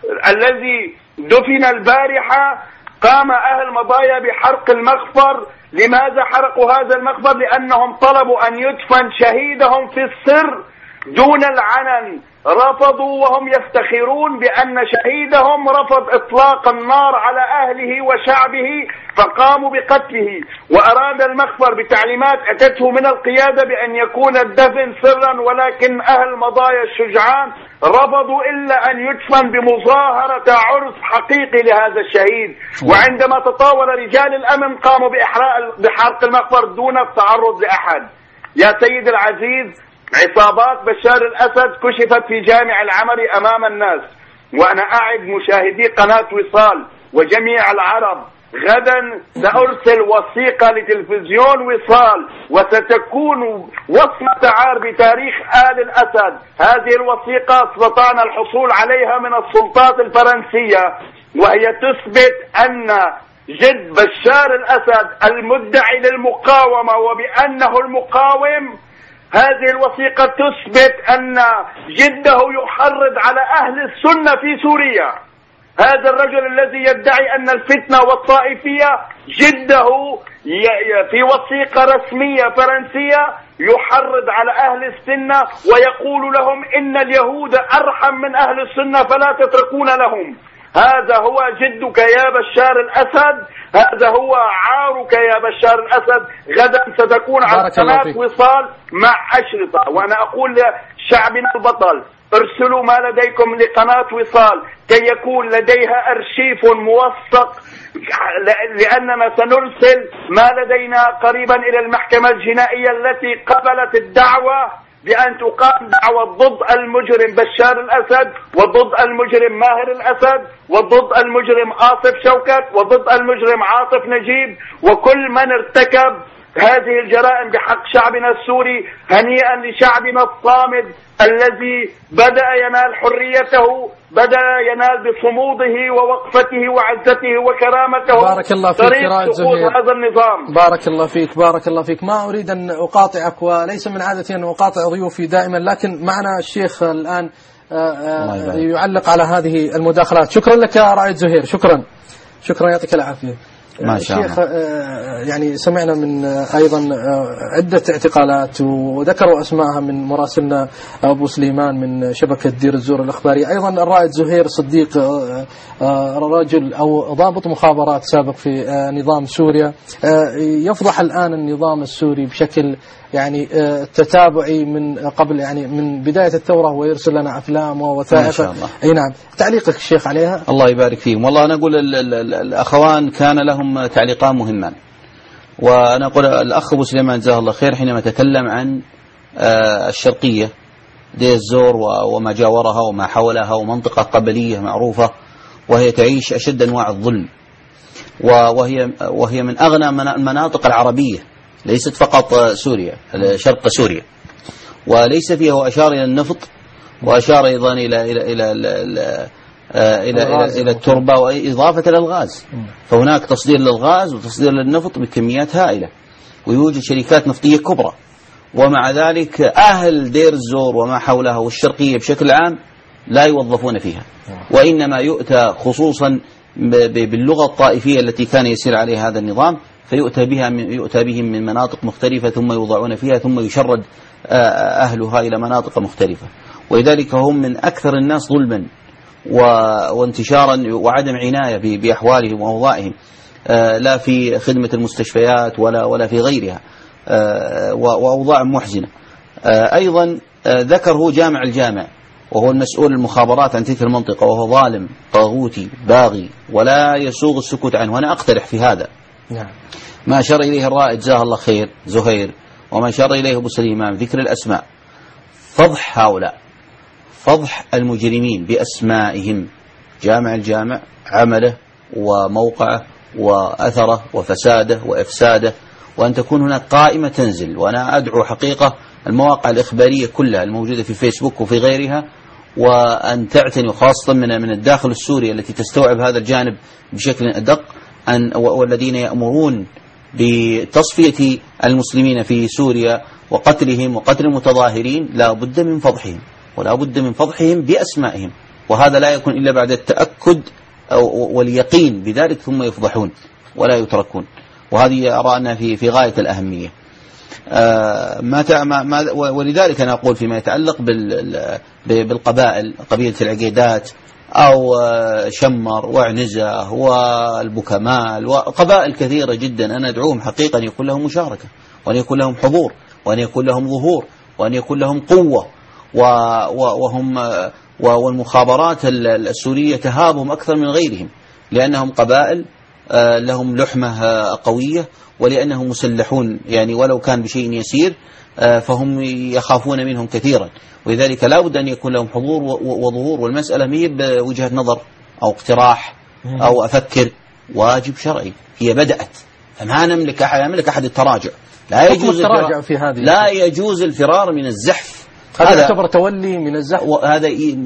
الذي دفن البارحة، قام أهل مضايا بحرق المخفر. لماذا حرقوا هذا المخفر؟ لأنهم طلبوا أن يدفن شهيدهم في السر دون العلن. رفضوا وهم يفتخرون بأن شهيدهم رفض إطلاق النار على أهله وشعبه فقاموا بقتله، وأراد المخفر بتعليمات أتته من القيادة بأن يكون الدفن سرا، ولكن أهل مضايا الشجعان رفضوا إلا أن يدفن بمظاهرة عرس حقيقي لهذا الشهيد. وعندما تطاول رجال الأمن قاموا بإحراق بحرق المخفر دون التعرض لأحد. يا سيد العزيز، عصابات بشار الأسد كشفت في جامع العمري أمام الناس، وأنا أعد مشاهدي قناة وصال وجميع العرب غدا سأرسل وثيقة لتلفزيون وصال وستكون وصمة عار بتاريخ آل الأسد. هذه الوثيقة استطعنا الحصول عليها من السلطات الفرنسية، وهي تثبت أن جد بشار الأسد المدعي للمقاومة وبأنه المقاوم، هذه الوثيقة تثبت أن جده يحرض على أهل السنة في سوريا. هذا الرجل الذي يدعي أن الفتنة والطائفية جده في وثيقة رسمية فرنسية يحرض على أهل السنة ويقول لهم إن اليهود أرحم من أهل السنة فلا تتركون لهم. هذا هو جدك يا بشار الأسد، هذا هو عارك يا بشار الأسد. غدا ستكون على قناة وصال مع أشرطة، وأنا أقول لشعبنا البطل ارسلوا ما لديكم لقناة وصال كي يكون لديها أرشيف موثق، لأننا سنرسل ما لدينا قريبا إلى المحكمة الجنائية التي قبلت الدعوة بأن تقام دعوة ضد المجرم بشار الأسد وضد المجرم ماهر الأسد وضد المجرم آصف شوكت وضد المجرم عاطف نجيب وكل من ارتكب هذه الجرائم بحق شعبنا السوري. هنيئا لشعبنا الصامد الذي بدأ ينال حريته، بدأ ينال بصموده ووقفته وعزته وكرامته. بارك الله فيك رائد زهير. هذا النظام. بارك الله فيك بارك الله فيك. ما أريد أن أقاطعك، وليس من عادتي أن أقاطع ضيوفي دائما، لكن معنا الشيخ الآن يعلق على هذه المداخلات. شكرا لك يا رائد زهير، شكرا شكرا يعطيك العافية. ما شاء الله. يعني سمعنا من أيضا عدة اعتقالات وذكروا أسماءها من مراسلنا أبو سليمان من شبكة دير الزور الأخبارية. أيضا الرائد زهير صديق رجل أو ضابط مخابرات سابق في نظام سوريا، يفضح الآن النظام السوري بشكل يعني تتابعي من قبل، يعني من بداية الثورة، ويرسل لنا أفلام ووثائق. أي نعم، تعليقك الشيخ عليها؟ الله يبارك فيهم. والله أنا أقول الأخوان كان لهم تعليقان مهمان، وأنا أقول الأخ أبو سليمان جزاه الله خير حينما تكلم عن الشرقية دير الزور وما جاورها وما حولها ومنطقة قبلية معروفة وهي تعيش أشد أنواع الظلم، وهي وهي من أغنى المناطق العربية، ليست فقط سوريا، شرق سوريا، وليس فيها. وأشار إلى النفط، وأشار أيضا إلى إلى إلى إلى إلى, إلى, إلى التربة، وإضافة إلى الغاز. فهناك تصدير للغاز وتصدير للنفط بكميات هائلة، ويوجد شركات نفطية كبرى. ومع ذلك أهل دير الزور وما حولها والشرقية بشكل عام لا يوظفون فيها، وإنما يؤتى خصوصا باللغة الطائفية التي كان يسير عليها هذا النظام، فيؤتى بها من يؤتى بهم من مناطق مختلفة ثم يوضعون فيها، ثم يشرد أهلها إلى مناطق مختلفة. ولذلك هم من أكثر الناس ظلما وانتشارا وعدم عناية بأحوالهم وأوضاعهم، لا في خدمة المستشفيات ولا ولا في غيرها، وأوضاع محزنة. أيضا ذكره جامع الجامع، وهو المسؤول المخابرات عن تلك المنطقة، وهو ظالم طاغوتي باغي ولا يسوغ السكوت عنه. وأنا أقترح في هذا ما أشار إليه الرائد جزاه الله خير زهير، وما أشار إليه أبو سليمان، ذكر الأسماء، فضح هؤلاء، فضح المجرمين بأسمائهم، جامع الجامع، عمله وموقعه وأثره وفساده وإفساده، وأن تكون هناك قائمة تنزل. وأنا أدعو حقيقة المواقع الإخبارية كلها الموجودة في فيسبوك وفي غيرها، وأن تعتني خاصة من من الداخل السوري التي تستوعب هذا الجانب بشكل أدق، أن والذين يأمرون بتصفية المسلمين في سوريا وقتلهم وقتل المتظاهرين، لا بد من فضحهم، ولا بد من فضحهم بأسمائهم، وهذا لا يكون إلا بعد التأكد واليقين بذلك، ثم يفضحون ولا يتركون. وهذه أرى أنها في في غاية الأهمية. آه ما ما ولذلك أنا أقول فيما يتعلق بالقبائل، قبيلة العقيدات أو شمر وعنزة والبكمال وقبائل كثيرة جدا، أنا أدعوهم حقيقة أن يكون لهم مشاركة، وأن يكون لهم حضور، وأن يكون لهم ظهور، وأن يكون لهم قوة، وهم والمخابرات السورية تهابهم أكثر من غيرهم، لأنهم قبائل لهم لحمة قوية، ولأنهم مسلحون، يعني ولو كان بشيء يسير فهم يخافون منهم كثيرا، ولذلك لا بد أن يكون لهم حضور وظهور. والمسألة ما هي بوجهة نظر أو اقتراح أو أفكر، واجب شرعي، هي بدأت، فما نملك أحد يملك أحد التراجع. لا يجوز التراجع في هذه، لا يجوز الفرار من الزحف، هذا يعتبر تولي من الزحف، وهذا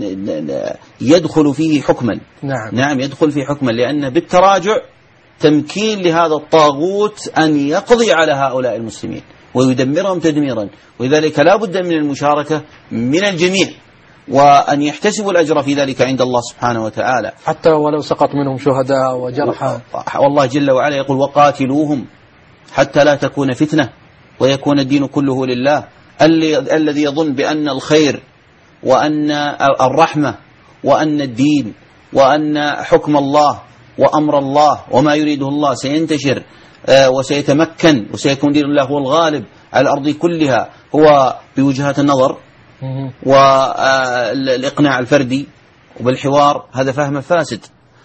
يدخل فيه حكما. نعم. نعم يدخل فيه حكما، لأن بالتراجع تمكين لهذا الطاغوت أن يقضي على هؤلاء المسلمين ويدمرهم تدميرا، ولذلك لا بد من المشاركة من الجميع، وأن يحتسبوا الأجر في ذلك عند الله سبحانه وتعالى، حتى ولو سقط منهم شهداء وجرحى. والله جل وعلا يقول وقاتلوهم حتى لا تكون فتنة ويكون الدين كله لله. الذي يظن بأن الخير وأن الرحمة وأن الدين وأن حكم الله وأمر الله وما يريده الله سينتشر وسيتمكن وسيكون دين الله هو الغالب على الأرض كلها، هو بوجهات النظر والإقناع الفردي وبالحوار، هذا فهم فاسد،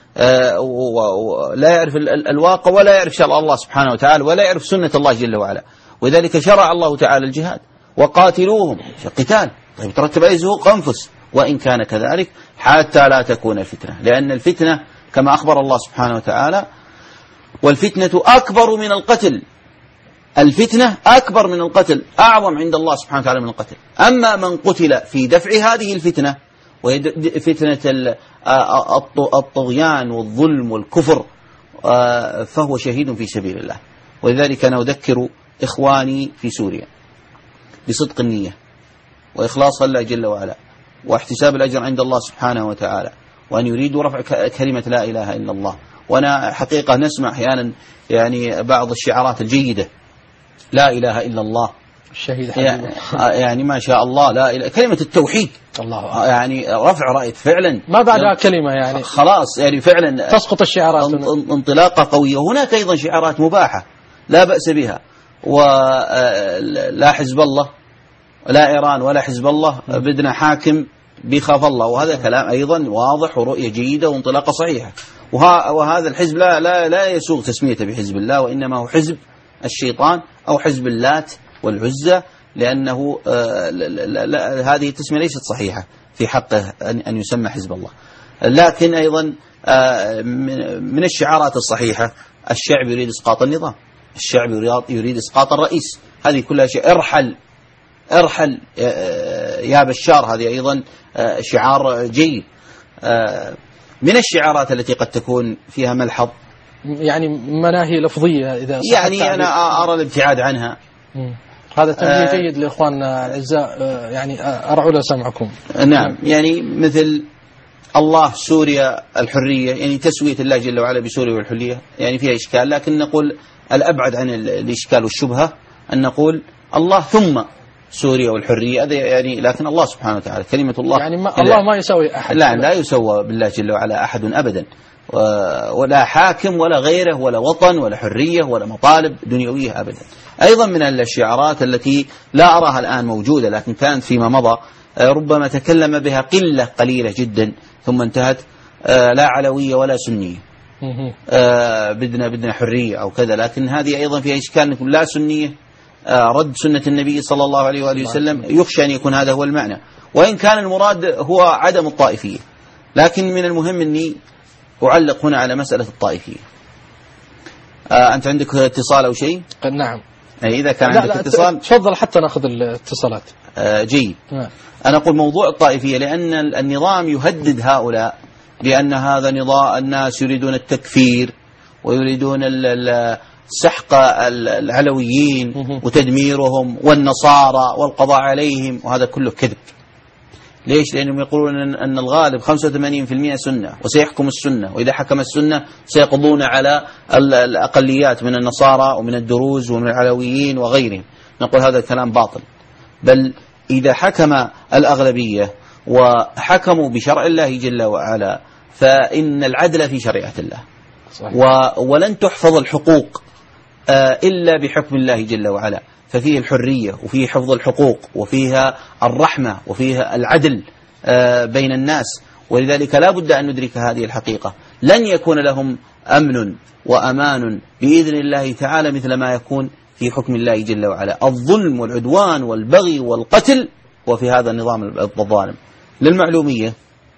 ولا يعرف الواقع ولا يعرف شرع الله سبحانه وتعالى ولا يعرف سنة الله جل وعلا. وذلك شرع الله تعالى الجهاد وقاتلوهم قتال، طيب ترتب عليه زهوق أنفس، وإن كان كذلك حتى لا تكون الفتنة، لأن الفتنة كما أخبر الله سبحانه وتعالى والفتنة أكبر من القتل، الفتنة أكبر من القتل، أعظم عند الله سبحانه وتعالى من القتل. أما من قتل في دفع هذه الفتنة وهي فتنة الطغيان والظلم والكفر فهو شهيد في سبيل الله. ولذلك أنا أذكر إخواني في سوريا بصدق النية وإخلاص الله جل وعلا واحتساب الأجر عند الله سبحانه وتعالى، وأن يريدوا رفع كلمة لا إله إلا الله. وأنا حقيقة نسمع أحيانا يعني بعض الشعارات الجيدة، لا إله إلا الله الشهيد يعني, يعني ما شاء الله، لا إله كلمة التوحيد الله يعني رفع رأيت فعلا ما بعدها كلمة يعني خلاص يعني فعلا تسقط الشعارات انطلاقة قوية. هناك أيضا شعارات مباحة لا بأس بها، ولا حزب الله لا إيران ولا حزب الله، بدنا حاكم بيخاف الله، وهذا كلام أيضا واضح ورؤية جيدة وانطلاقة صحيحة. وهذا الحزب لا لا لا يسوغ تسميته بحزب الله، وإنما هو حزب الشيطان أو حزب اللات والعزى، لأنه لا لا لا هذه التسمية ليست صحيحة في حقه أن يسمى حزب الله. لكن أيضا من الشعارات الصحيحة الشعب يريد إسقاط النظام، الشعب يريد إسقاط الرئيس، هذه كلها شيء. ارحل ارحل يا بشار، هذه أيضا شعار جيد. من الشعارات التي قد تكون فيها ملحظ يعني مناهي لفظية إذا يعني أنا أرى الابتعاد عنها. م. هذا تنبيه آه جيد لإخواننا الأعزاء، يعني أرعوا له سمعكم. نعم، يعني مثل الله سوريا الحرية، يعني تسوية الله جل وعلا بسوريا والحرية يعني فيها إشكال، لكن نقول الأبعد عن الإشكال والشبهة أن نقول الله ثم سوريا والحرية، هذا يعني لكن الله سبحانه وتعالى كلمة الله يعني ما الله ما يسوي أحد، لا لا يسوى بالله جل وعلا أحد أبدا، ولا حاكم ولا غيره ولا وطن ولا حرية ولا مطالب دنيوية أبدا. أيضا من الشعارات التي لا أراها الآن موجودة لكن كانت فيما مضى ربما تكلم بها قلة قليلة جدا ثم انتهت، لا علوية ولا سنية، بدنا بدنا حرية أو كذا، لكن هذه أيضا فيها إشكال، نقول لا سنية رد سنة النبي صلى الله عليه وآله وسلم، يخشى أن يكون هذا هو المعنى، وإن كان المراد هو عدم الطائفية. لكن من المهم أني أعلق هنا على مسألة الطائفية. آه أنت عندك اتصال أو شيء؟ نعم. إذا كان عندك اتصال تفضل حتى نأخذ الاتصالات. آه جيد. نعم. أنا أقول موضوع الطائفية لأن النظام يهدد هؤلاء بأن هذا نظام الناس يريدون التكفير ويريدون سحق العلويين وتدميرهم والنصارى والقضاء عليهم، وهذا كله كذب. ليش؟ لأنهم يقولون أن الغالب خمسة وثمانين بالمئة سنة وسيحكم السنة، وإذا حكم السنة سيقضون على الأقليات من النصارى ومن الدروز ومن العلويين وغيرهم. نقول هذا الكلام باطل، بل إذا حكم الأغلبية وحكموا بشرع الله جل وعلا فإن العدل في شريعة الله، ولن تحفظ الحقوق إلا بحكم الله جل وعلا، ففيه الحرية وفيه حفظ الحقوق وفيها الرحمة وفيها العدل بين الناس. ولذلك لا بد أن ندرك هذه الحقيقة، لن يكون لهم أمن وأمان بإذن الله تعالى مثل ما يكون في حكم الله جل وعلا. الظلم والعدوان والبغي والقتل وفي هذا النظام الظالم. للمعلومية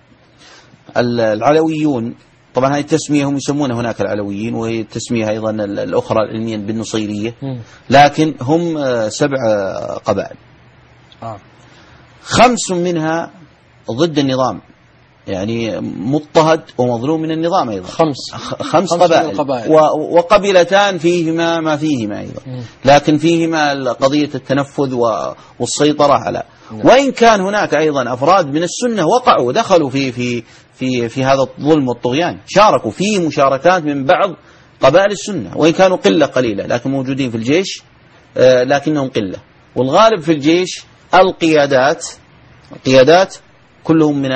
العلويون طبعا هذه التسمية هم يسمون هناك العلويين، وهي التسمية أيضا الأخرى العلمية بالنصيرية، لكن هم سبع قبائل، خمس منها ضد النظام يعني مضطهد ومظلوم من النظام أيضا. خمس خمس, خمس قبائل وقبيلتان فيهما ما فيهما أيضا، لكن فيهما قضية التنفذ والسيطرة على. وإن كان هناك أيضا أفراد من السنة وقعوا ودخلوا في في في في هذا الظلم والطغيان، شاركوا في مشاركات من بعض قبائل السنة، وإن كانوا قلة قليلة لكن موجودين في الجيش، لكنهم قلة. والغالب في الجيش القيادات القيادات كلهم من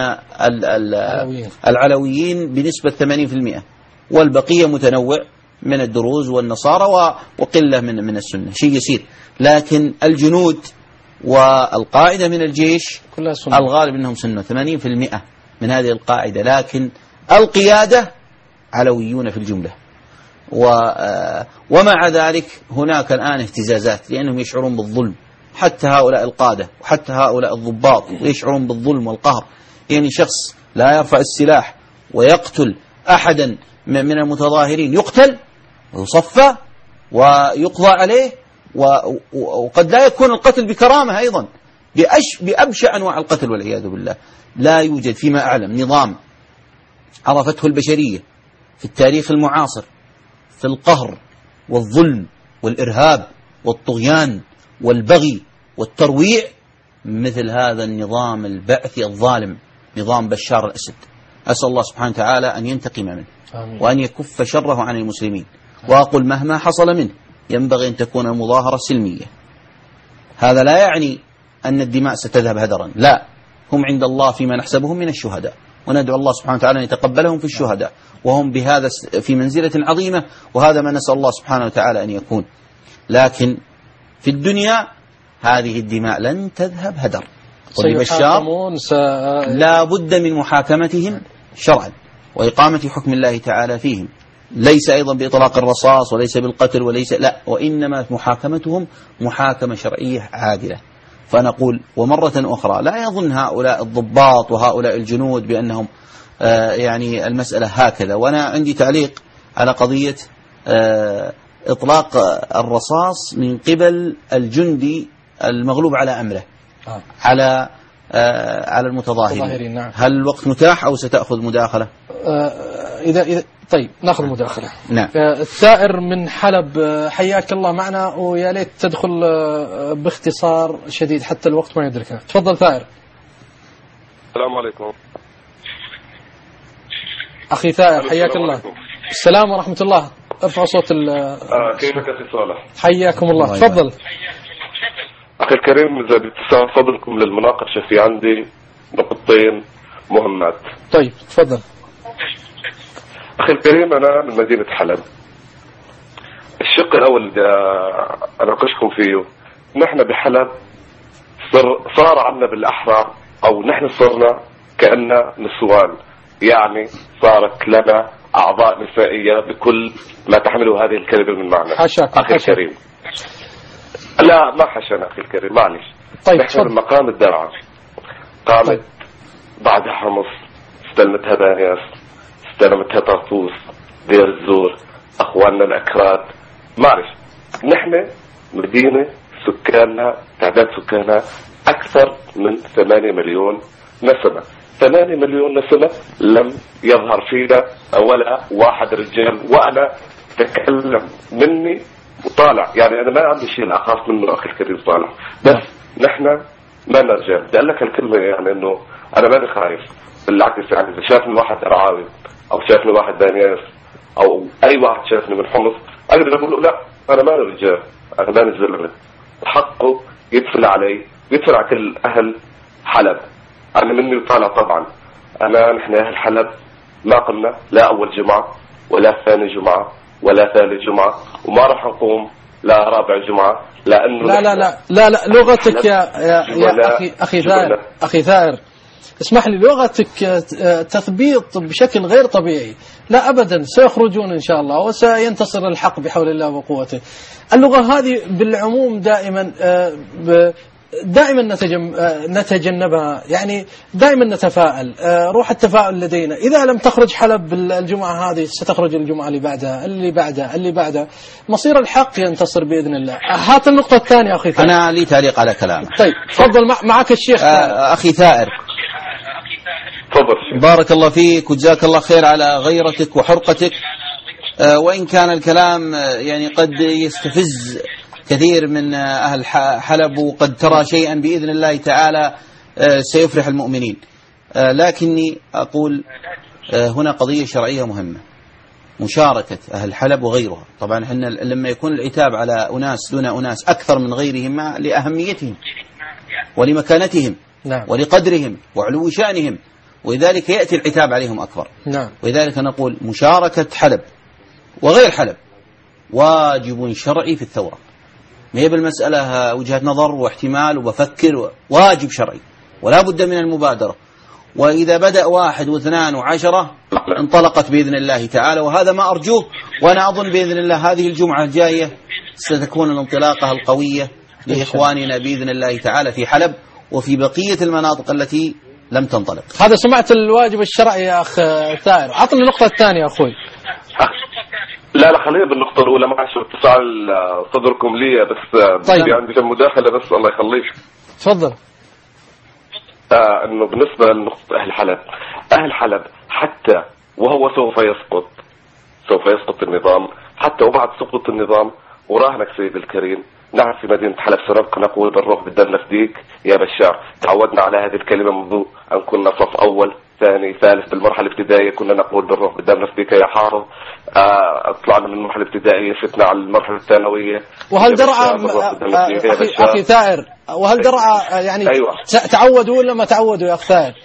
العلويين بنسبة ثمانين بالمئة، والبقية متنوع من الدروز والنصارى وقلة من من السنة، شيء يسير. لكن الجنود والقاعدة من الجيش الغالب أنهم سنة، ثمانين بالمئة من هذه القاعدة، لكن القيادة علويون في الجملة. ومع ذلك هناك الآن اهتزازات لأنهم يشعرون بالظلم، حتى هؤلاء القادة وحتى هؤلاء الضباط يشعرون بالظلم والقهر. يعني شخص لا يرفع السلاح ويقتل أحدا من المتظاهرين يقتل ويصفى ويقضى عليه، وقد لا يكون القتل بكرامة أيضا، بأبشع أنواع القتل والعياذ بالله. لا يوجد فيما أعلم نظام عرفته البشرية في التاريخ المعاصر في القهر والظلم والإرهاب والطغيان والبغي والترويع مثل هذا النظام البعثي الظالم، نظام بشار الأسد. أسأل الله سبحانه وتعالى أن ينتقم منه آمين. وأن يكف شره عن المسلمين. وأقول مهما حصل منه ينبغي أن تكون المظاهرة سلمية. هذا لا يعني أن الدماء ستذهب هدرا، لا، هم عند الله فيما نحسبهم من الشهداء، وندعو الله سبحانه وتعالى أن يتقبلهم في الشهداء، وهم بهذا في منزلة عظيمة، وهذا ما نسأل الله سبحانه وتعالى أن يكون. لكن في الدنيا هذه الدماء لن تذهب هدر، وبشار لا بد من محاكمتهم شرعا وإقامة حكم الله تعالى فيهم، ليس أيضا بإطلاق الرصاص وليس بالقتل وليس لا، وإنما محاكمتهم محاكمة شرعية عادلة. فنقول ومرة أخرى لا يظن هؤلاء الضباط وهؤلاء الجنود بأنهم آه يعني المسألة هكذا. وأنا عندي تعليق على قضية آه إطلاق الرصاص من قبل الجندي المغلوب على أمره آه. على آه على المتظاهرين. نعم. هل الوقت متاح أو ستأخذ مداخلة؟ آه إذا إذا طيب ناخذ مداخلة. نعم. الثائر من حلب، حياك الله معنا، ويا ليت تدخل باختصار شديد حتى الوقت ما يدركنا. تفضل ثائر. السلام عليكم أخي ثائر، حياك الله. السلام ورحمة الله. ارفع صوت ال آه كيفك أخي صالح؟ حياكم الله. تفضل أخي الكريم، إذا بتساعد فضلكم للمناقشة في عندي نقطتين مهمات. طيب تفضل. أخي الكريم، أنا من مدينة حلب. الشق الأول اللي أناقشكم فيه، نحن بحلب صار, صار عنا بالأحرى، أو نحن صرنا كأننا نسوان، يعني صارت لنا أعضاء نسائية بكل ما تحمله هذه الكلمة من معنى. حشاك أخي حشاك. الكريم، لا ما حشنا أخي الكريم، معلش. طيب نحن لما قامت درعا قامت طيب. بعدها حمص، استلمتها بانياس، استلمتها طرطوس، دير الزور، أخواننا الأكراد. معلش، نحن مدينة سكاننا تعداد سكانها أكثر من ثمانية مليون نسمة. ثمانية مليون نسمة لم يظهر فينا ولا واحد رجال، وأنا تكلم مني وطالع، يعني أنا ما عندي شيء أخاف منه أخي الكريم صالح، بس نحن ما نرجع. بدي أقول لك هالكلمة، يعني إنه أنا ماني خايف، بالعكس، يعني إذا شافني واحد أرعاوي أو شافني واحد دانياس أو أي واحد شافني من حمص، أقدر أقول له لا، أنا ماني رجال، أنا ماني زلمة، حقه يدفل علي، يدفل على كل أهل حلب. أنا مني وطالع طبعا. أنا نحن أهل حلب ما قمنا لا أول جمعة ولا ثاني جمعة ولا ثالث جمعة، وما راح نقوم لا رابع جمعة، لأنه لا لا لا لا لا لغتك يا يا, يا أخي أخي ثائر أخي ثائر اسمح لي، لغتك تثبيط بشكل غير طبيعي. لا أبدا، سيخرجون إن شاء الله وسينتصر الحق بحول الله وقوته. اللغة هذه بالعموم دائما دائما نتجنبها، يعني دائما نتفائل، روح التفاؤل لدينا. إذا لم تخرج حلب الجمعة هذه ستخرج الجمعة اللي بعدها اللي بعدها اللي بعدها، مصير الحق ينتصر بإذن الله. هات النقطة الثانية أخي ثائر. أنا لي تعليق على كلامك. طيب تفضل، معك الشيخ. أخي ثائر، تفضل. بارك الله فيك وجزاك الله خير على غيرتك وحرقتك. آه وإن كان الكلام آه يعني قد يستفز كثير من آه أهل حلب، وقد ترى شيئا بإذن الله تعالى آه سيفرح المؤمنين، آه لكني أقول آه هنا قضية شرعية مهمة، مشاركة أهل حلب وغيرها. طبعا احنا لما يكون العتاب على أناس دون أناس أكثر من غيرهم لأهميتهم ولمكانتهم نعم. ولقدرهم وعلو شأنهم، ولذلك يأتي العتاب عليهم أكبر. نعم. ولذلك نقول مشاركة حلب وغير حلب واجب شرعي في الثورة، ما هي بالمسألة وجهة نظر واحتمال وبفكر، واجب شرعي ولا بد من المبادرة. وإذا بدأ واحد واثنان وعشرة انطلقت بإذن الله تعالى، وهذا ما أرجوه. وأنا أظن بإذن الله هذه الجمعة الجاية ستكون الانطلاقة القوية لإخواننا بإذن الله تعالى في حلب وفي بقية المناطق التي لم تنطلق. هذا سمعت الواجب الشرعي يا أخ ثائر. عطني النقطة الثانية أخوي. لا لا خلينا بالنقطة الأولى، معلش اتصال صدركم لي بس. طيب. عندي كم مداخلة بس الله يخليك. تفضل. آه انه بالنسبة لنقطة اهل حلب، اهل حلب حتى وهو سوف يسقط سوف يسقط النظام، حتى وبعد سقوط النظام وراهنك سيد الكريم، نعم في مدينة حلب سنبقى نقول بالروح بالدم نفديك يا بشار. تعودنا على هذه الكلمة منذ أن كنا صف أول ثاني ثالث. بالمرحلة الابتدائية كنا نقول بالروح بالدم نفديك يا حافظ. آه طلعنا من المرحلة الابتدائية فتنا على المرحلة الثانوية. وهل درعا أخي, أخي ثائر، وهل درعا يعني أيوة. تعودوا ولا ما تعودوا يا أخ ثائر؟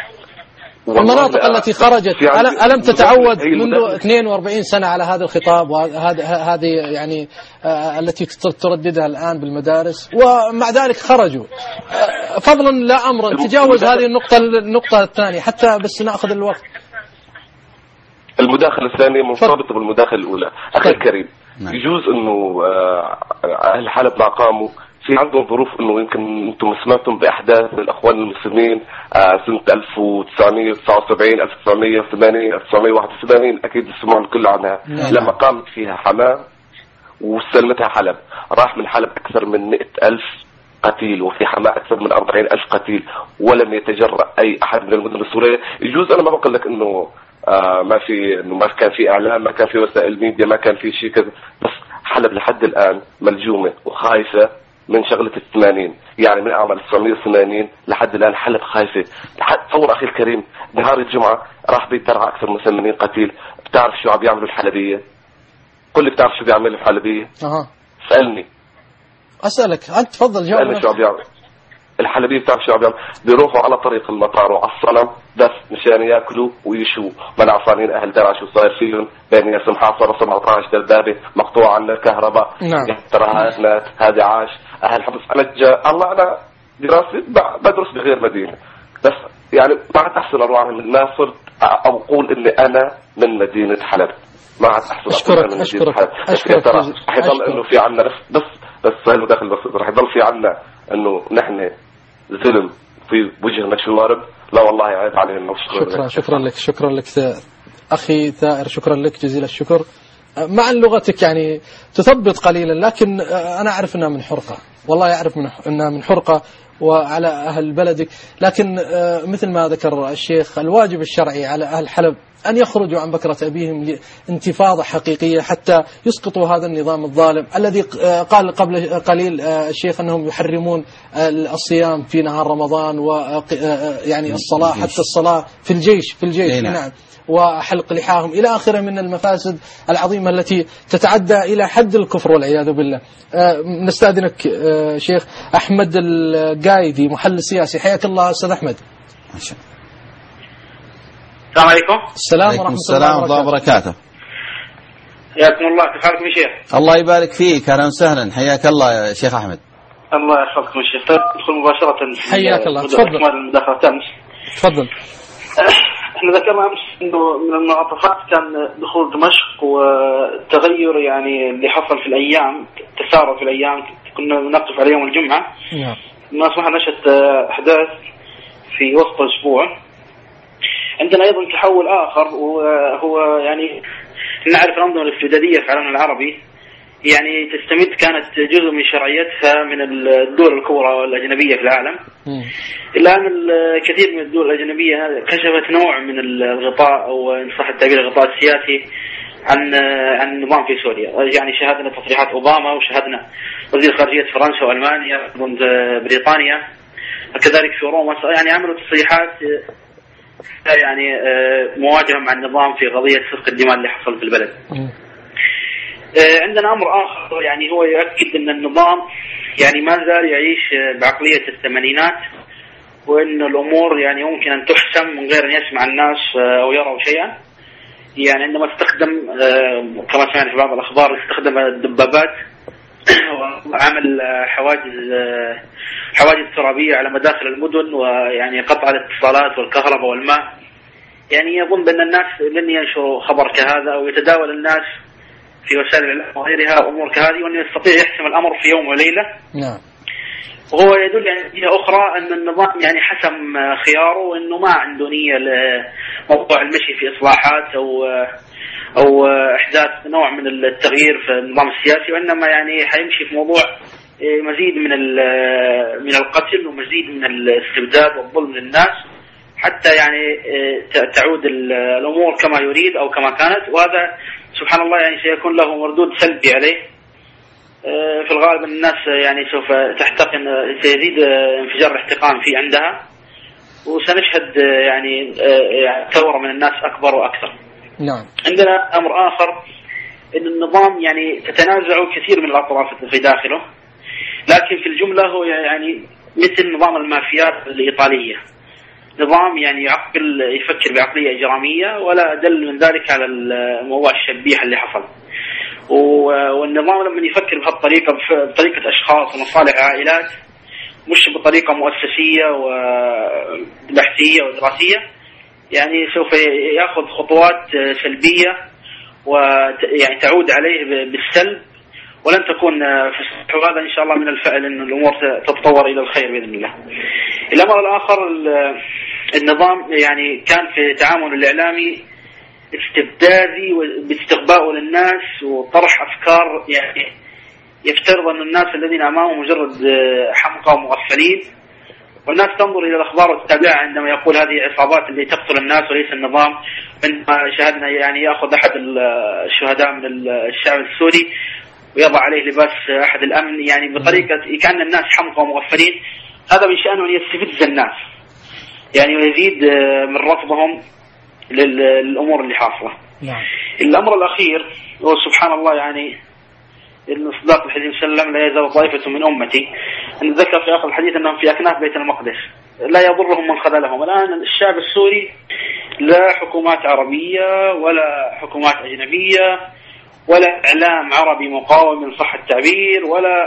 المناطق التي خرجت ألم تتعود منذ اثنين وأربعين سنة على هذا الخطاب، وهذه يعني التي ترددها الآن بالمدارس، ومع ذلك خرجوا فضلا لا أمرا. تجاوز هذه النقطة النقطة الثانية حتى بس نأخذ الوقت. المداخلة الثانية مرتبطة بالمداخلة الأولى. أخي الكريم، يجوز أنه أهل حلب ما قاموا في عندهم ظروف، انه يمكن انتم سمعتم باحداث الاخوان المسلمين آه سنه ألف وتسعمئة وتسعة وسبعين ألف وتسعمئة وثمانين ألف وتسعمئة وواحد وثمانين، اكيد تسمعون الكل عنها. نعم. لما قامت فيها حماه واستلمتها حلب، راح من حلب اكثر من مئة ألف قتيل، وفي حماه اكثر من أربعين ألف قتيل، ولم يتجرأ اي احد من المدن السوريه. يجوز انا ما بقول لك انه آه ما في انه ما كان في اعلام، ما كان في وسائل ميديا، ما كان في شيء كذا، بس حلب لحد الان ملجومه وخايفه من شغلة الثمانين، يعني من أعمال تسعمئة وثمانين لحد الآن حلب خايفة. تصور أخي الكريم، نهار الجمعة راح بيت درعا أكثر من ثمانين قتيل. بتعرف شو عم بيعملوا الحلبية؟ كل بتعرف شو بيعملوا الحلبية؟ أها. سألني. أسألك أنت، تفضل جاوب. سألني شو عم بيعمل الحلبية. بتعرف شو عم بيعمل؟ بيروحوا على طريق المطار وعلى الصنم بس مشان ياكلوا ويشوا. ما نعرفانين أهل درعا شو صاير فيهم. بين ياسم حاصر سبعة عشر دبابة مقطوعة عن الكهرباء. نعم. ترى هذا هذا عاش أهل حمص. أنا جا الله أنا دراستي بدرس بغير مدينة، بس يعني ما عاد أحسن أروح من ما صرت أو أقول إني أنا من مدينة حلب. ما عاد أحسن أشكرك من أشكرك مدينة حلب. أشكرك ترى رح يضل إنه في عنا بس بس هاي المداخلة بس رح يضل في عنا إنه نحن ظلم في وجهنا شو وارد. لا والله عيب علينا. شكرا شكرا لك شكرا لك أخي ثائر، شكرا لك جزيل الشكر. مع لغتك يعني تثبط قليلا، لكن أنا أعرف أنها من حرقة، والله أعرف من أنها من حرقة وعلى أهل بلدك. لكن مثل ما ذكر الشيخ، الواجب الشرعي على أهل حلب أن يخرجوا عن بكرة أبيهم لانتفاضة حقيقية حتى يسقطوا هذا النظام الظالم الذي قال قبل قليل الشيخ أنهم يحرمون الصيام في نهار رمضان، ويعني الصلاة حتى الصلاة في الجيش في الجيش نعم، وحلق لحاهم إلى آخره من المفاسد العظيمة التي تتعدى إلى حد الكفر والعياذ بالله. نستأذنك شيخ أحمد القايدي محلل سياسي. حياك الله أستاذ أحمد. السلام عليكم. السلام ورحمة الله وبركاته. حياكم الله. كيف حالكم يا شيخ؟ الله يبارك فيك، أهلا وسهلا. حياك الله يا شيخ أحمد. الله يحفظكم يا شيخ. ندخل مباشرة. حياك الله. تفضل. المداخلة أمس. تفضل. احنا ذكرنا امس انه من المعطفات كان دخول دمشق والتغير يعني اللي حصل في الايام، تسارع في الايام، كنا نقف على يوم الجمعه. نعم. ما اصبح نشأت احداث في وسط الاسبوع. عندنا ايضا تحول اخر وهو يعني نعرف الانظمه الاستبداديه في العالم العربي، يعني تستمد كانت جزء من شرعيتها من الدول الكبرى والأجنبية في العالم. الآن الكثير من الدول الأجنبية كشفت نوع من الغطاء أو إن صح التعبير الغطاء السياسي عن عن النظام في سوريا. يعني شاهدنا تصريحات أوباما وشاهدنا وزير خارجية فرنسا وألمانيا ضد بريطانيا، وكذلك في روما يعني عملوا تصريحات يعني مواجهة مع النظام في قضية سفك الدماء اللي حصل في البلد. عندنا أمر آخر يعني هو يؤكد أن النظام يعني ما زال يعيش بعقلية الثمانينات، وأن الأمور يعني ممكن أن تحسم من غير أن يسمع الناس أو يروا شيئا. يعني عندما استخدم كما سمعنا في بعض الأخبار استخدم الدبابات وعمل حواجز حواجز ترابية على مداخل المدن، ويعني قطع الاتصالات والكهرباء والماء. يعني يظن بأن الناس لن ينشروا خبر كهذا أو يتداول الناس في وسائل الإعلام وغيرها أمور كهذه، وأنه يستطيع يحسم الأمر في يوم وليلة. نعم. وهو يدل يعني جهة أخرى أن النظام يعني حسم خياره، وأنه ما عنده نية لموضوع المشي في إصلاحات أو أو إحداث نوع من التغيير في النظام السياسي، وإنما يعني حيمشي في موضوع مزيد من من القتل ومزيد من الاستبداد والظلم للناس حتى يعني تعود الأمور كما يريد أو كما كانت. وهذا سبحان الله يعني سيكون له مردود سلبي عليه. في الغالب الناس يعني سوف تحتقن، سيزيد انفجار الاحتقان في عندها، وسنشهد يعني ثورة من الناس أكبر وأكثر. نعم. عندنا أمر آخر، إن النظام يعني تتنازع كثير من الأطراف في داخله، لكن في الجملة هو يعني مثل نظام المافيات الإيطالية، نظام يعني يعقل يفكر بعقلية إجرامية، ولا أدل من ذلك على الموضوع الشبيح اللي حصل. والنظام لما يفكر بهالطريقة بطريقة أشخاص ومصالح عائلات، مش بطريقة مؤسسية وبحثية ودراسية، يعني سوف يأخذ خطوات سلبية ويعني تعود عليه بالسلب، ولن تكون في الصحة. وهذا إن شاء الله من الفعل أن الأمور تتطور إلى الخير بإذن الله. الأمر الآخر، النظام يعني كان في تعامل الإعلامي استبدادي باستغباء للناس وطرح أفكار يعني يفترض أن الناس الذين أمامه مجرد حمقى ومغفلين، والناس تنظر إلى الأخبار وتتابعها عندما يقول هذه عصابات اللي تقتل الناس وليس النظام. عندما شاهدنا يعني يأخذ أحد الشهداء من الشعب السوري ويضع عليه لباس أحد الأمن يعني بطريقة كأن الناس حمقى ومغفلين. هذا من شأنه أن يستفز الناس يعني ويزيد من رفضهم للأمور اللي حاصلة. نعم. الأمر الأخير هو سبحان الله يعني الصداق الحديث صلى الله عليه وسلم لا يزال طائفة من أمتي، أن ذكر في آخر الحديث أنهم في أكناف بيت المقدس لا يضرهم من خذلهم. الآن الشعب السوري لا حكومات عربية ولا حكومات أجنبية ولا إعلام عربي مقاوم من صح التعبير ولا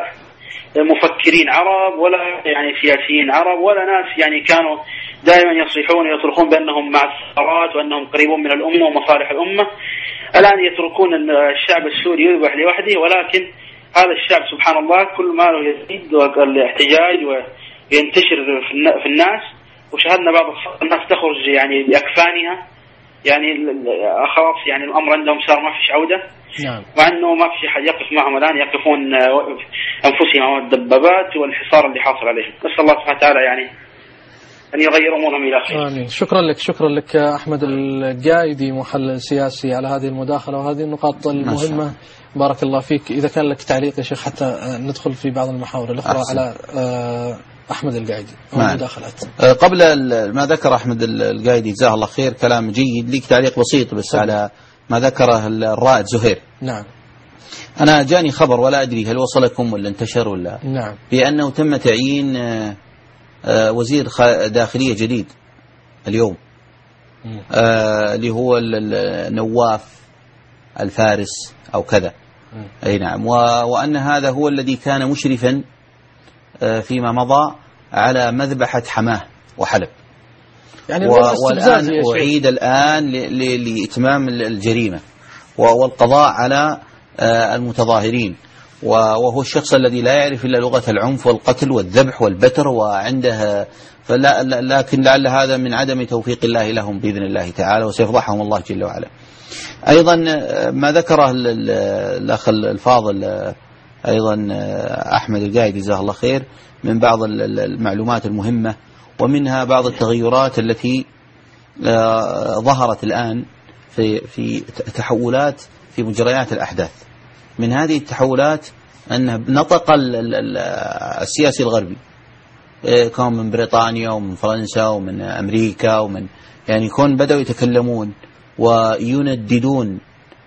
مفكرين عرب ولا يعني سياسيين عرب ولا ناس يعني كانوا دائما يصيحون ويصرخون بأنهم مع الثورات وأنهم قريبون من الأمة ومصالح الأمة. الآن يتركون الشعب السوري يذبح لوحده، ولكن هذا الشعب سبحان الله كل ما له يزيد والاحتجاج وينتشر في الناس. وشاهدنا بعض الناس تخرج يعني بأكفانها يعني خلاص يعني الأمر عندهم صار ما فيش عودة. نعم. مع أنه ما في حد يقف معهم الآن، يقفون أنفسهم أمام الدبابات والحصار اللي حاصل عليهم. نسأل الله سبحانه وتعالى يعني أن يغير أمورهم إلى خير. آمين. شكرا لك شكرا لك أحمد القايدي محلل سياسي على هذه المداخلة وهذه النقاط المهمة. بارك الله فيك. إذا كان لك تعليق يا شيخ حتى ندخل في بعض المحاور الأخرى أحسن. على أحمد القايدي والمداخلات. قبل ما ذكر أحمد القايدي جزاه الله خير كلام جيد، ليك تعليق بسيط بس صحيح. على ما ذكره الرائد زهير. نعم. أنا جاني خبر ولا أدري هل وصلكم ولا انتشر ولا نعم. بأنه تم تعيين وزير داخلية جديد اليوم اللي هو نواف الفارس أو كذا. أي نعم. وأن هذا هو الذي كان مشرفا فيما مضى على مذبحة حماه وحلب يعني والآن أعيد الآن لإتمام الجريمة والقضاء على المتظاهرين، وهو الشخص الذي لا يعرف إلا لغة العنف والقتل والذبح والبتر وعنده فلا لكن لعل هذا من عدم توفيق الله لهم بإذن الله تعالى وسيفضحهم الله جل وعلا. أيضا ما ذكره الأخ الفاضل أيضا أحمد القايد جزاه الله خير من بعض المعلومات المهمة، ومنها بعض التغيرات التي ظهرت الآن في في تحولات في مجريات الأحداث. من هذه التحولات أن نطق السياسي الغربي كان من بريطانيا ومن فرنسا ومن أمريكا ومن يعني كون بدأوا يتكلمون وينددون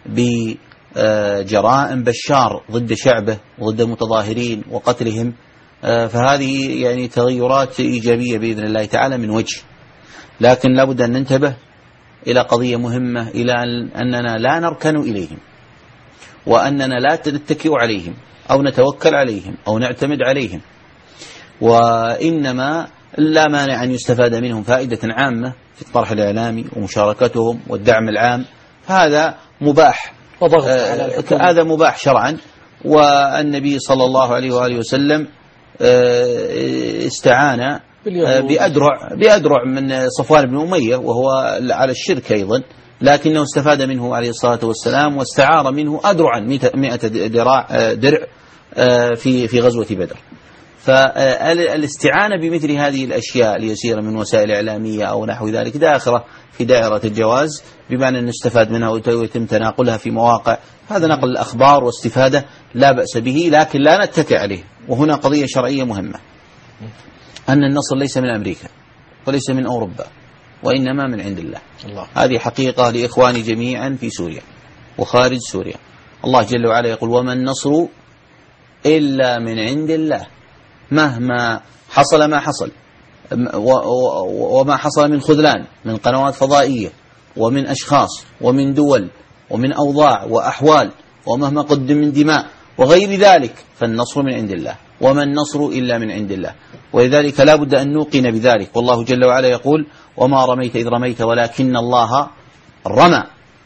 بجرائم بشار ضد شعبه وضد المتظاهرين وقتلهم، فهذه يعني تغيرات إيجابية بإذن الله تعالى من وجه. لكن لابد أن ننتبه إلى قضية مهمة، إلى أننا لا نركن إليهم، وأننا لا نتكئ عليهم أو نتوكل عليهم أو نعتمد عليهم، وإنما لا مانع أن يستفاد منهم فائدة عامة في الطرح الإعلامي ومشاركتهم والدعم العام، هذا مباح، آه هذا مباح شرعا. والنبي صلى الله عليه وآله وسلم آه استعان بأدرع بأدرع من صفوان بن أمية وهو على الشرك أيضا، لكنه استفاد منه عليه الصلاة والسلام واستعار منه أدرعا مئة دراع درع في في غزوة بدر. فالاستعانة بمثل هذه الأشياء اليسيرة من وسائل إعلامية أو نحو ذلك داخلة في دائرة الجواز، بمعنى أن نستفاد منها ويتم تناقلها في مواقع، هذا نقل الأخبار واستفادة لا بأس به، لكن لا نتكئ عليه. وهنا قضية شرعية مهمة، أن النصر ليس من أمريكا وليس من أوروبا، وإنما من عند الله. الله. هذه حقيقة لإخواني جميعا في سوريا وخارج سوريا. الله جل وعلا يقول: وما النصر إلا من عند الله. مهما حصل ما حصل، وما حصل من خذلان من قنوات فضائية ومن أشخاص ومن دول ومن أوضاع وأحوال، ومهما قدم من دماء وغير ذلك، فالنصر من عند الله، وما النصر إلا من عند الله. ولذلك لا بد أن نوقن بذلك. والله جل وعلا يقول: وما رميت إذ رميت ولكن الله رمى.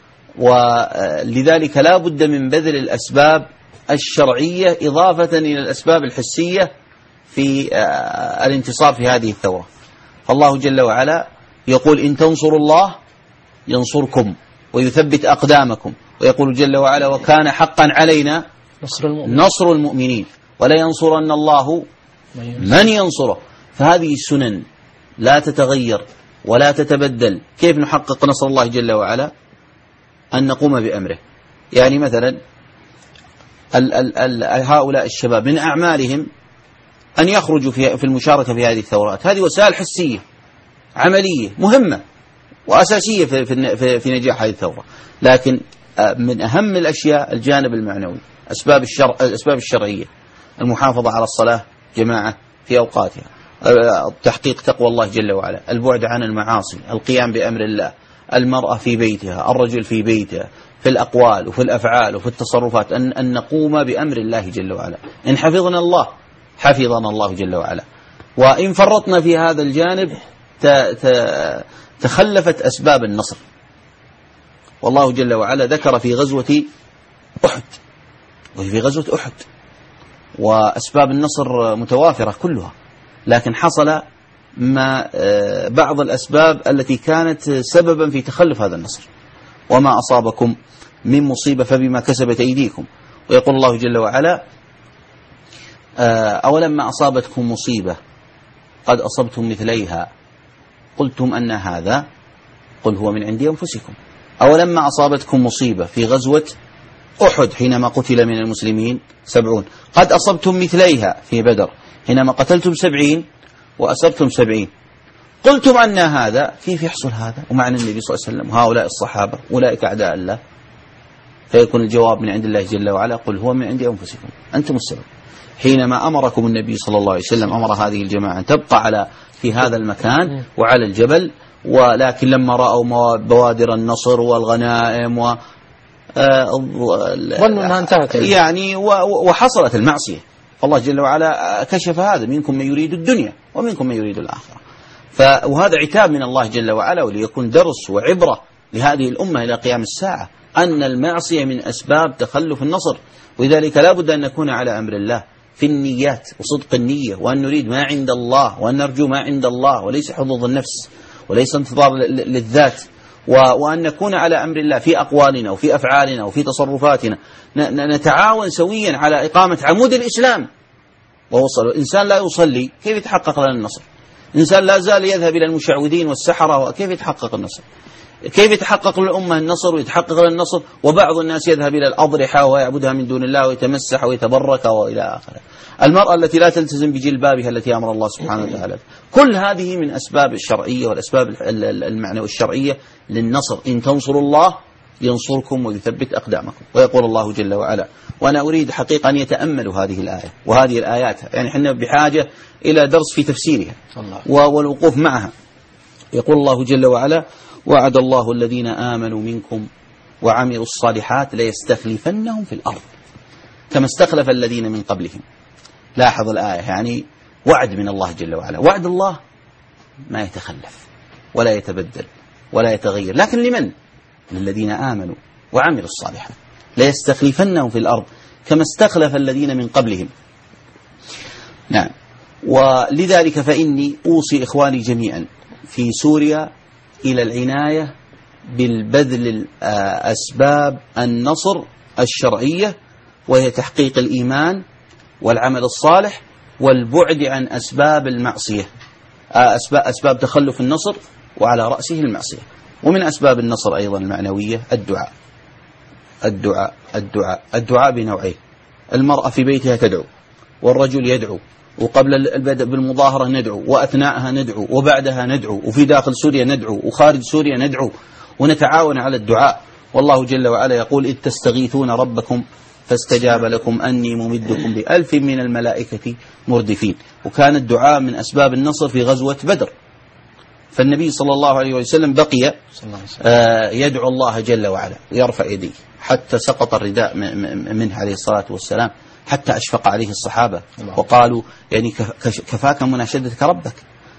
ولذلك لا بد من بذل الأسباب الشرعية إضافة إلى الأسباب الحسية في الانتصار في هذه الثورة. فالله جل وعلا يقول: إن تنصروا الله ينصركم ويثبت أقدامكم. ويقول جل وعلا: وكان حقا علينا نصر المؤمنين, نصر المؤمنين ولا ينصرن الله من ينصره. فهذه سنن لا تتغير ولا تتبدل. كيف نحقق نصر الله جل وعلا؟ أن نقوم بأمره. يعني مثلا ال ال ال هؤلاء الشباب من أعمالهم أن يخرجوا في, في المشاركة في هذه الثورات. هذه وسائل حسية عملية مهمة وأساسية في, في, في نجاح هذه الثورة. لكن من أهم الأشياء الجانب المعنوي، أسباب الشرع الأسباب الشرعية، المحافظة على الصلاة جماعة في أوقاتها، تحقيق تقوى الله جل وعلا، البعد عن المعاصي، القيام بأمر الله، المرأة في بيتها، الرجل في بيته، في الأقوال وفي الأفعال وفي التصرفات، أن, أن نقوم بأمر الله جل وعلا. إن حفظنا الله حفظنا الله جل وعلا، وإن فرطنا في هذا الجانب تخلفت أسباب النصر. والله جل وعلا ذكر في غزوة أحد وفي غزوة أحد وأسباب النصر متوافرة كلها، لكن حصل ما بعض الأسباب التي كانت سببا في تخلف هذا النصر. وما أصابكم من مصيبة فبما كسبت أيديكم. ويقول الله جل وعلا: أولما أصابتكم مصيبة قد أصبتم مثليها قلتم أن هذا قل هو من عند أنفسكم. أولما أصابتكم مصيبة في غزوة أحد حينما قتل من المسلمين سبعون قد أصبتم مثليها في بدر حينما قتلتم سبعين وأصبتم سبعين قلتم أن هذا. كيف يحصل هذا ومعنى النبي صلى الله عليه وسلم هؤلاء الصحابة أولئك أعداء الله؟ فيكون الجواب من عند الله جل وعلا: قل هو من عند أنفسكم أنتم السبب. حينما أمركم النبي صلى الله عليه وسلم أمر هذه الجماعة تبقى على في هذا المكان وعلى الجبل، ولكن لما رأوا بوادر النصر والغنائم و ظنوا أنها انتهت يعني وحصلت المعصية، فالله جل وعلا كشف هذا: منكم من يريد الدنيا ومنكم من يريد الآخرة. وهذا عتاب من الله جل وعلا، وليكون درس وعبرة لهذه الأمة إلى قيام الساعة أن المعصية من أسباب تخلف النصر. ولذلك لا بد أن نكون على أمر الله في النيات وصدق النية، وأن نريد ما عند الله وأن نرجو ما عند الله، وليس حظوظ النفس وليس انتظار للذات وأن نكون على أمر الله في أقوالنا وفي أفعالنا وفي تصرفاتنا، نتعاون سويا على إقامة عمود الإسلام ووصل. الإنسان لا يصلي كيف يتحقق لنا النصر؟ الإنسان لا زال يذهب إلى المشعوذين والسحرة وكيف يتحقق النصر؟ كيف يتحقق للأمة النصر ويتحقق لنا النصر وبعض الناس يذهب إلى الأضرحة ويعبدها من دون الله ويتمسح ويتبرك وإلى آخره. المرأة التي لا تلتزم بجلبابها التي أمر الله سبحانه وتعالى. كل هذه من أسباب الشرعية والأسباب المعنوية الشرعية للنصر. إن تنصروا الله ينصركم ويثبت أقدامكم. ويقول الله جل وعلا، وأنا أريد حقيقة أن يتأملوا هذه الآية وهذه الآيات، يعني حنا بحاجة إلى درس في تفسيرها والوقوف معها. يقول الله جل وعلا: وعد الله الذين آمنوا منكم وعملوا الصالحات ليستخلفنهم في الأرض كما استخلف الذين من قبلهم. لاحظ الآية، يعني وعد من الله جل وعلا. وعد الله ما يتخلف ولا يتبدل ولا يتغير، لكن لمن؟ للذين آمنوا وعملوا الصالحات ليستخلفنهم في الأرض كما استخلف الذين من قبلهم. نعم. ولذلك فإني أوصي إخواني جميعا في سوريا إلى العناية بالبذل أسباب النصر الشرعية، وهي تحقيق الإيمان والعمل الصالح والبعد عن أسباب المعصية، أسباب, أسباب تخلف النصر وعلى رأسه المعصية. ومن أسباب النصر أيضا المعنوية الدعاء الدعاء الدعاء الدعاء بنوعين: المرأة في بيتها تدعو، والرجل يدعو، وقبل البدء بالمظاهرة ندعو، وأثناءها ندعو، وبعدها ندعو، وفي داخل سوريا ندعو، وخارج سوريا ندعو، ونتعاون على الدعاء. والله جل وعلا يقول: إذ تستغيثون ربكم فاستجاب لكم أني ممدكم بألف من الملائكة مردفين. وكان الدعاء من أسباب النصر في غزوة بدر. فالنبي صلى الله عليه وسلم بقي يدعو الله جل وعلا ويرفع يديه حتى سقط الرداء منه عليه الصلاة والسلام، حتى أشفق عليه الصحابة وقالوا: يعني كفاك مناشدتك ربك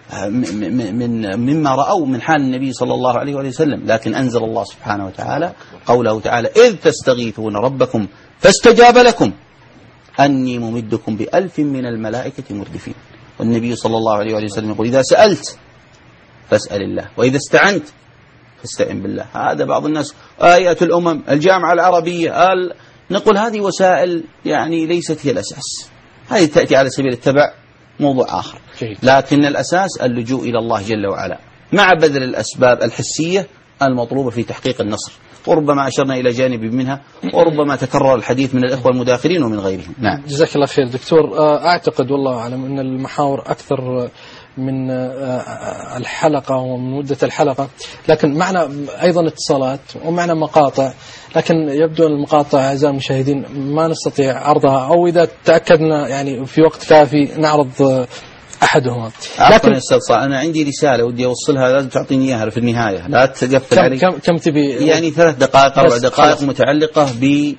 من مما رأوا من حال النبي صلى الله عليه وسلم. لكن أنزل الله سبحانه وتعالى قوله تعالى: إذ تستغيثون ربكم فاستجاب لكم أني ممدكم بألف من الملائكة مردفين. والنبي صلى الله عليه وسلم يقول: إذا سألت فاسأل الله، وإذا استعنت فاستعن بالله. هذا بعض الناس آيات الأمم، الجامعة العربية، قال نقول هذه وسائل يعني ليست هي الأساس، هذه تأتي على سبيل التبع، موضوع آخر. لكن الأساس اللجوء إلى الله جل وعلا مع بذل الأسباب الحسية المطلوبة في تحقيق النصر. وربما أشرنا إلى جانب منها، وربما تكرر الحديث من الإخوة المداخلين ومن غيرهم. نعم. جزاك الله خير دكتور. أعتقد والله أعلم أن المحاور أكثر من الحلقة ومن مدة الحلقة، لكن معنا أيضا اتصالات ومعنا مقاطع، لكن يبدو أن المقاطع أعزائي المشاهدين ما نستطيع عرضها، أو إذا تأكدنا يعني في وقت كافي نعرض أحدهما. لكن أنا عندي رسالة ودي أوصلها، لازم تعطيني إياها في النهاية، لا تقفل علي. كم كم تبي؟ يعني ثلاث دقائق أربع دقائق متعلقة ب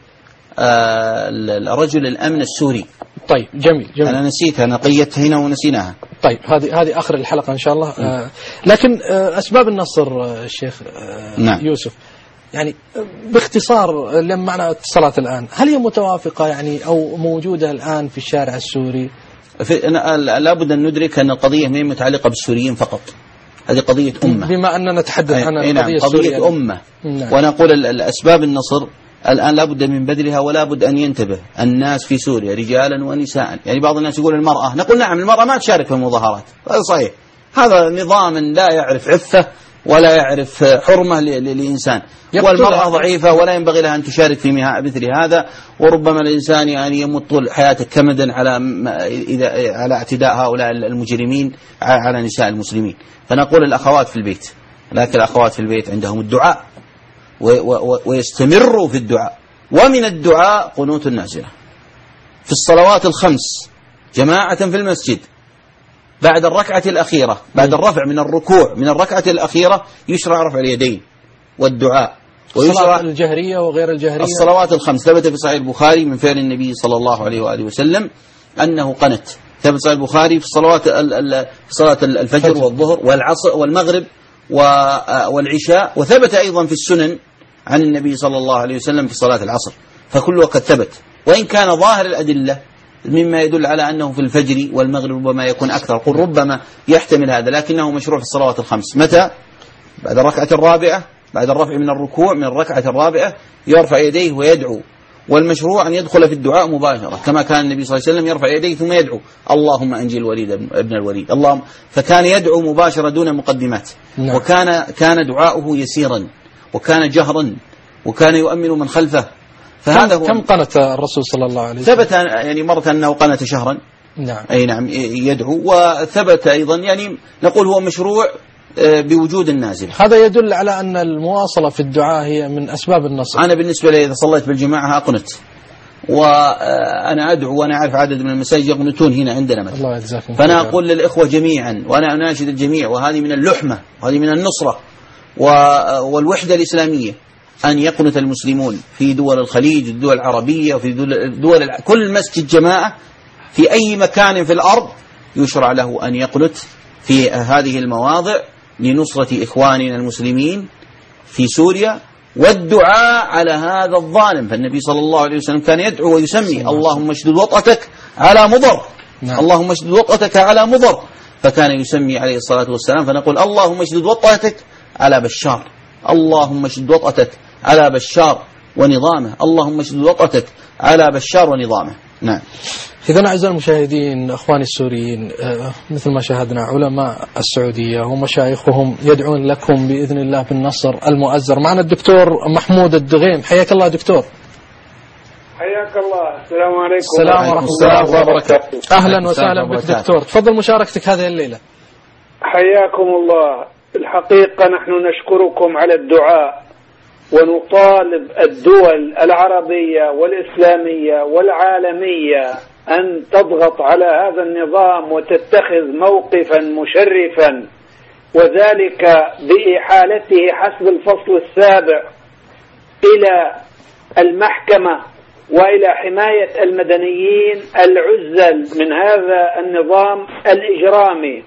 الرجل الأمن السوري. طيب جميل جميل. أنا نسيتها، أنا قيدتها هنا ونسيناها. طيب هذه هذه آخر الحلقة إن شاء الله. آه لكن آه أسباب النصر آه الشيخ آه نعم. يوسف، يعني باختصار لما معنا اتصالات الآن، هل هي متوافقة يعني أو موجودة الآن في الشارع السوري؟ في أنا لابد أن ندرك أن القضية ما هي متعلقة بالسوريين فقط، هذه قضية أمة، بما أننا نتحدث عن القضية نعم السورية، قضية أمة. نعم. ونقول الأسباب النصر الآن لابد من بذلها، ولا بد أن ينتبه الناس في سوريا رجالا ونساء. يعني بعض الناس يقول المرأة، نقول نعم المرأة ما تشارك في المظاهرات، هذا صحيح، هذا نظام لا يعرف عفة ولا يعرف حرمة للإنسان، والمرأة ضعيفة ولا ينبغي لها أن تشارك في مثل هذا. وربما الإنسان يعني يموت طول حياته كمدا على إذا على اعتداء هؤلاء المجرمين على نساء المسلمين. فنقول الأخوات في البيت، لكن الأخوات في البيت عندهم الدعاء ويستمروا في الدعاء. ومن الدعاء قنوت النازلة في الصلوات الخمس جماعة في المسجد، بعد الركعة الأخيرة، بعد الرفع من الركوع من الركعة الأخيرة يشرع رفع اليدين والدعاء، ويشرع الجهرية وغير الجهرية. الصلوات الخمس ثبت في صحيح البخاري من فعل النبي صلى الله عليه وآله وسلم أنه قنت، ثبت في صحيح البخاري في صلوات صلاة الفجر والظهر والعصر والمغرب والعشاء، وثبت أيضا في السنن عن النبي صلى الله عليه وسلم في صلاة العصر، فكل وقت ثبت. وإن كان ظاهر الأدلة مما يدل على أنه في الفجر والمغرب ربما يكون أكثر، قل ربما يحتمل هذا، لكنه مشروع في الصلوات الخمس. متى؟ بعد الركعة الرابعة بعد الرفع من الركوع من الركعة الرابعة يرفع يديه ويدعو، والمشروع أن يدخل في الدعاء مباشرة كما كان النبي صلى الله عليه وسلم يرفع يديه ثم يدعو اللهم أنجي الوليد ابن الوليد اللهم، فكان يدعو مباشرة دون مقدمات. نعم. وكان كان دعاؤه يسيرا وكان جهرا وكان يؤمن من خلفه. فهذا هو. كم قنت الرسول صلى الله عليه وسلم؟ ثبت يعني مرة أنه قنت شهرا. نعم. أي نعم يدعو، وثبت أيضا يعني نقول هو مشروع بوجود النازل. هذا يدل على أن المواصلة في الدعاء هي من أسباب النصر. أنا بالنسبة لي إذا صليت بالجماعة أقنت، وأنا أدعو وأنا أعرف عدد من المساجد يقنتون هنا عندنا مثلا. الله يجزاكم. فأنا أقول للإخوة جميعا وأنا أناشد الجميع، وهذه من اللحمة وهذه من النصرة والوحدة الإسلامية، أن يقنت المسلمون في دول الخليج الدول العربية وفي دول كل مسجد جماعة في أي مكان في الأرض يشرع له أن يقنت في هذه المواضع لنصرة إخواننا المسلمين في سوريا والدعاء على هذا الظالم. فالنبي صلى الله عليه وسلم كان يدعو ويسمي اللهم اشدد وطأتك على مضر. نعم. اللهم اشدد وطأتك على مضر، فكان يسمي عليه الصلاة والسلام. فنقول اللهم اشدد وطأتك على بشار، اللهم اشدد وطأتك على بشار ونظامه، اللهم اشدد وطأتك على بشار ونظامه. نعم. إذن أعزائي المشاهدين أخواني السوريين، مثل ما شاهدنا علماء السعودية ومشايخهم يدعون لكم بإذن الله بالنصر المؤزر. معنا الدكتور محمود الدغيم، حياك الله دكتور. حياك الله. السلام عليكم. السلام ورحمة الله وبركاته. أهلا وسهلا بك دكتور، تفضل مشاركتك هذه الليلة. حياكم الله. الحقيقة نحن نشكركم على الدعاء، ونطالب الدول العربية والإسلامية والعالمية أن تضغط على هذا النظام وتتخذ موقفا مشرفا، وذلك بإحالته حسب الفصل السابع إلى المحكمة وإلى حماية المدنيين العزل من هذا النظام الإجرامي.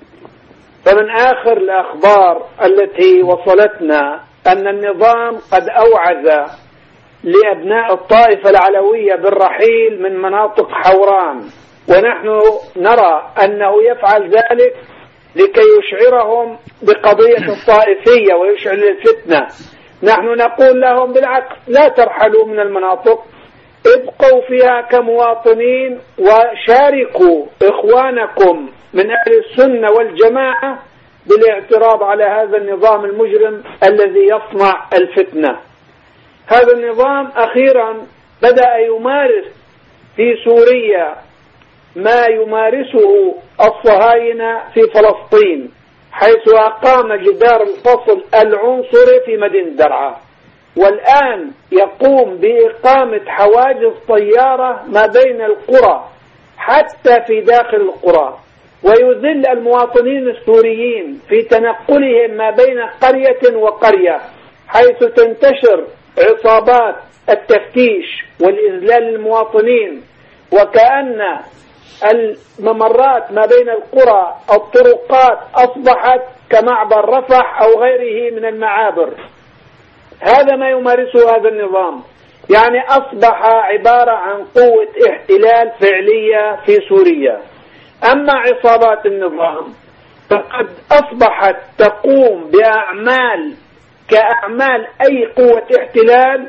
فمن آخر الأخبار التي وصلتنا أن النظام قد أوعز لأبناء الطائفة العلوية بالرحيل من مناطق حوران، ونحن نرى أنه يفعل ذلك لكي يشعرهم بقضية الطائفية ويشعل الفتنة. نحن نقول لهم بالعكس، لا ترحلوا من المناطق، ابقوا فيها كمواطنين وشاركوا إخوانكم من أهل السنة والجماعة بالاعتراض على هذا النظام المجرم الذي يصنع الفتنة. هذا النظام أخيرا بدأ يمارس في سوريا ما يمارسه الصهاينة في فلسطين، حيث أقام جدار الفصل العنصري في مدينة درعا، والآن يقوم بإقامة حواجز طيارة ما بين القرى حتى في داخل القرى، ويذل المواطنين السوريين في تنقلهم ما بين قرية وقرية، حيث تنتشر عصابات التفتيش والإذلال للمواطنين، وكأن الممرات ما بين القرى الطرقات أصبحت كمعبر رفح أو غيره من المعابر. هذا ما يمارسه هذا النظام، يعني أصبح عبارة عن قوة احتلال فعلية في سوريا. أما عصابات النظام فقد أصبحت تقوم بأعمال كأعمال أي قوة احتلال،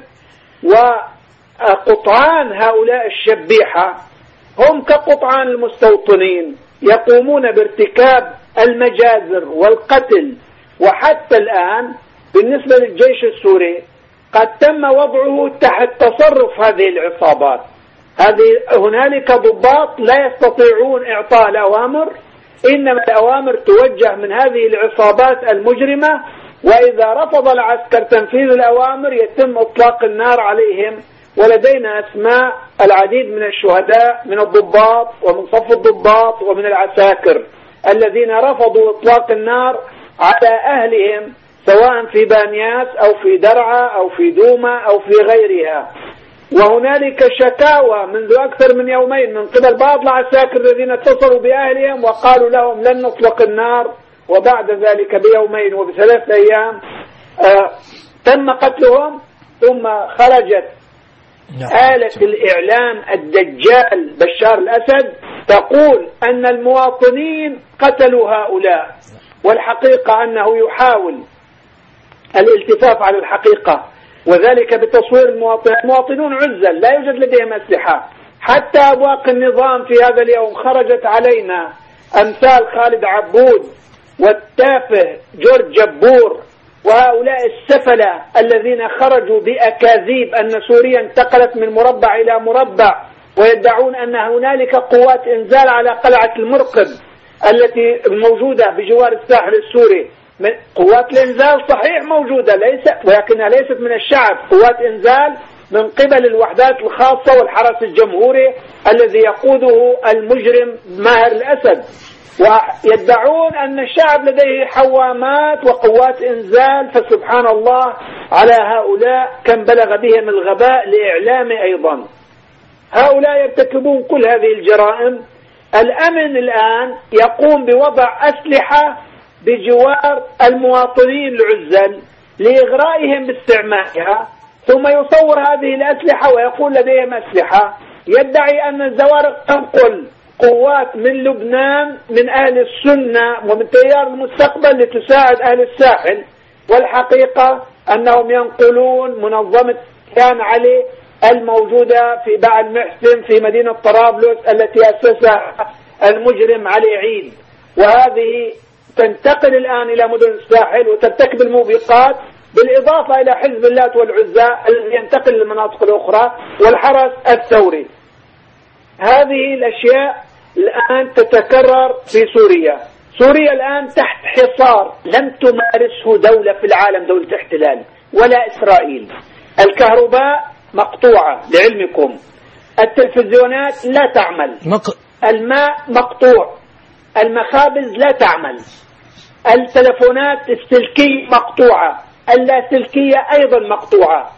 وقطعان هؤلاء الشبيحة هم كقطعان المستوطنين، يقومون بارتكاب المجازر والقتل. وحتى الآن بالنسبة للجيش السوري قد تم وضعه تحت تصرف هذه العصابات. هذه هنالك ضباط لا يستطيعون إعطاء الأوامر، إنما الأوامر توجه من هذه العصابات المجرمة، وإذا رفض العسكر تنفيذ الأوامر يتم إطلاق النار عليهم. ولدينا أسماء العديد من الشهداء من الضباط ومن صف الضباط ومن العساكر الذين رفضوا إطلاق النار على أهلهم، سواء في بانياس أو في درعا أو في دوما أو في غيرها. وهنالك شكاوى منذ أكثر من يومين من قبل بعض العساكر الذين اتصلوا بأهلهم وقالوا لهم لن نطلق النار، وبعد ذلك بيومين وبثلاث أيام آه تم قتلهم. ثم خرجت آلة الإعلام الدجال بشار الأسد تقول أن المواطنين قتلوا هؤلاء، والحقيقة أنه يحاول الالتفاف على الحقيقة، وذلك بتصوير المواطن. المواطنون عزل، لا يوجد لديهم أسلحة. حتى أبواق النظام في هذا اليوم خرجت علينا أمثال خالد عبود والتافه جورج جبور وهؤلاء السفلة الذين خرجوا بأكاذيب أن سوريا انتقلت من مربع إلى مربع، ويدعون أن هنالك قوات إنزال على قلعة المرقب التي موجودة بجوار الساحل السوري. من قوات الإنزال صحيح موجودة، ليس ولكنها ليست من الشعب، قوات إنزال من قبل الوحدات الخاصة والحرس الجمهوري الذي يقوده المجرم ماهر الأسد، ويدعون أن الشعب لديه حوامات وقوات إنزال. فسبحان الله على هؤلاء كم بلغ بهم الغباء لإعلام أيضا. هؤلاء يرتكبون كل هذه الجرائم. الأمن الآن يقوم بوضع أسلحة بجوار المواطنين العزل لإغرائهم باستعمالها، ثم يصور هذه الأسلحة ويقول لديهم أسلحة. يدعي أن الزوارق تنقل قوات من لبنان من أهل السنة ومن تيار المستقبل لتساعد أهل الساحل، والحقيقة أنهم ينقلون منظمة كيان علي الموجودة في بعد محسن في مدينة طرابلس التي أسسها المجرم علي عيد، وهذه تنتقل الآن إلى مدن الساحل وترتكب الموبقات، بالإضافة إلى حزب اللات والعزى الذي ينتقل للمناطق الأخرى والحرس الثوري. هذه الأشياء الآن تتكرر في سوريا. سوريا الآن تحت حصار لم تمارسه دولة في العالم، دولة احتلال ولا إسرائيل. الكهرباء مقطوعة لعلمكم، التلفزيونات لا تعمل، الماء مقطوع، المخابز لا تعمل، التلفونات السلكية مقطوعة، اللاسلكية أيضا مقطوعة.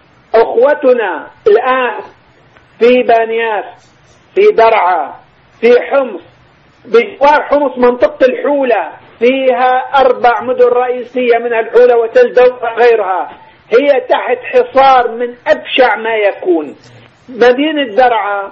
أخوتنا الآن في بانياس، في درعا، في حمص، بجوار حمص منطقة الحولة فيها أربع مدن رئيسية منها الحولة وتلدو وغيرها، هي تحت حصار من أبشع ما يكون. مدينة درعا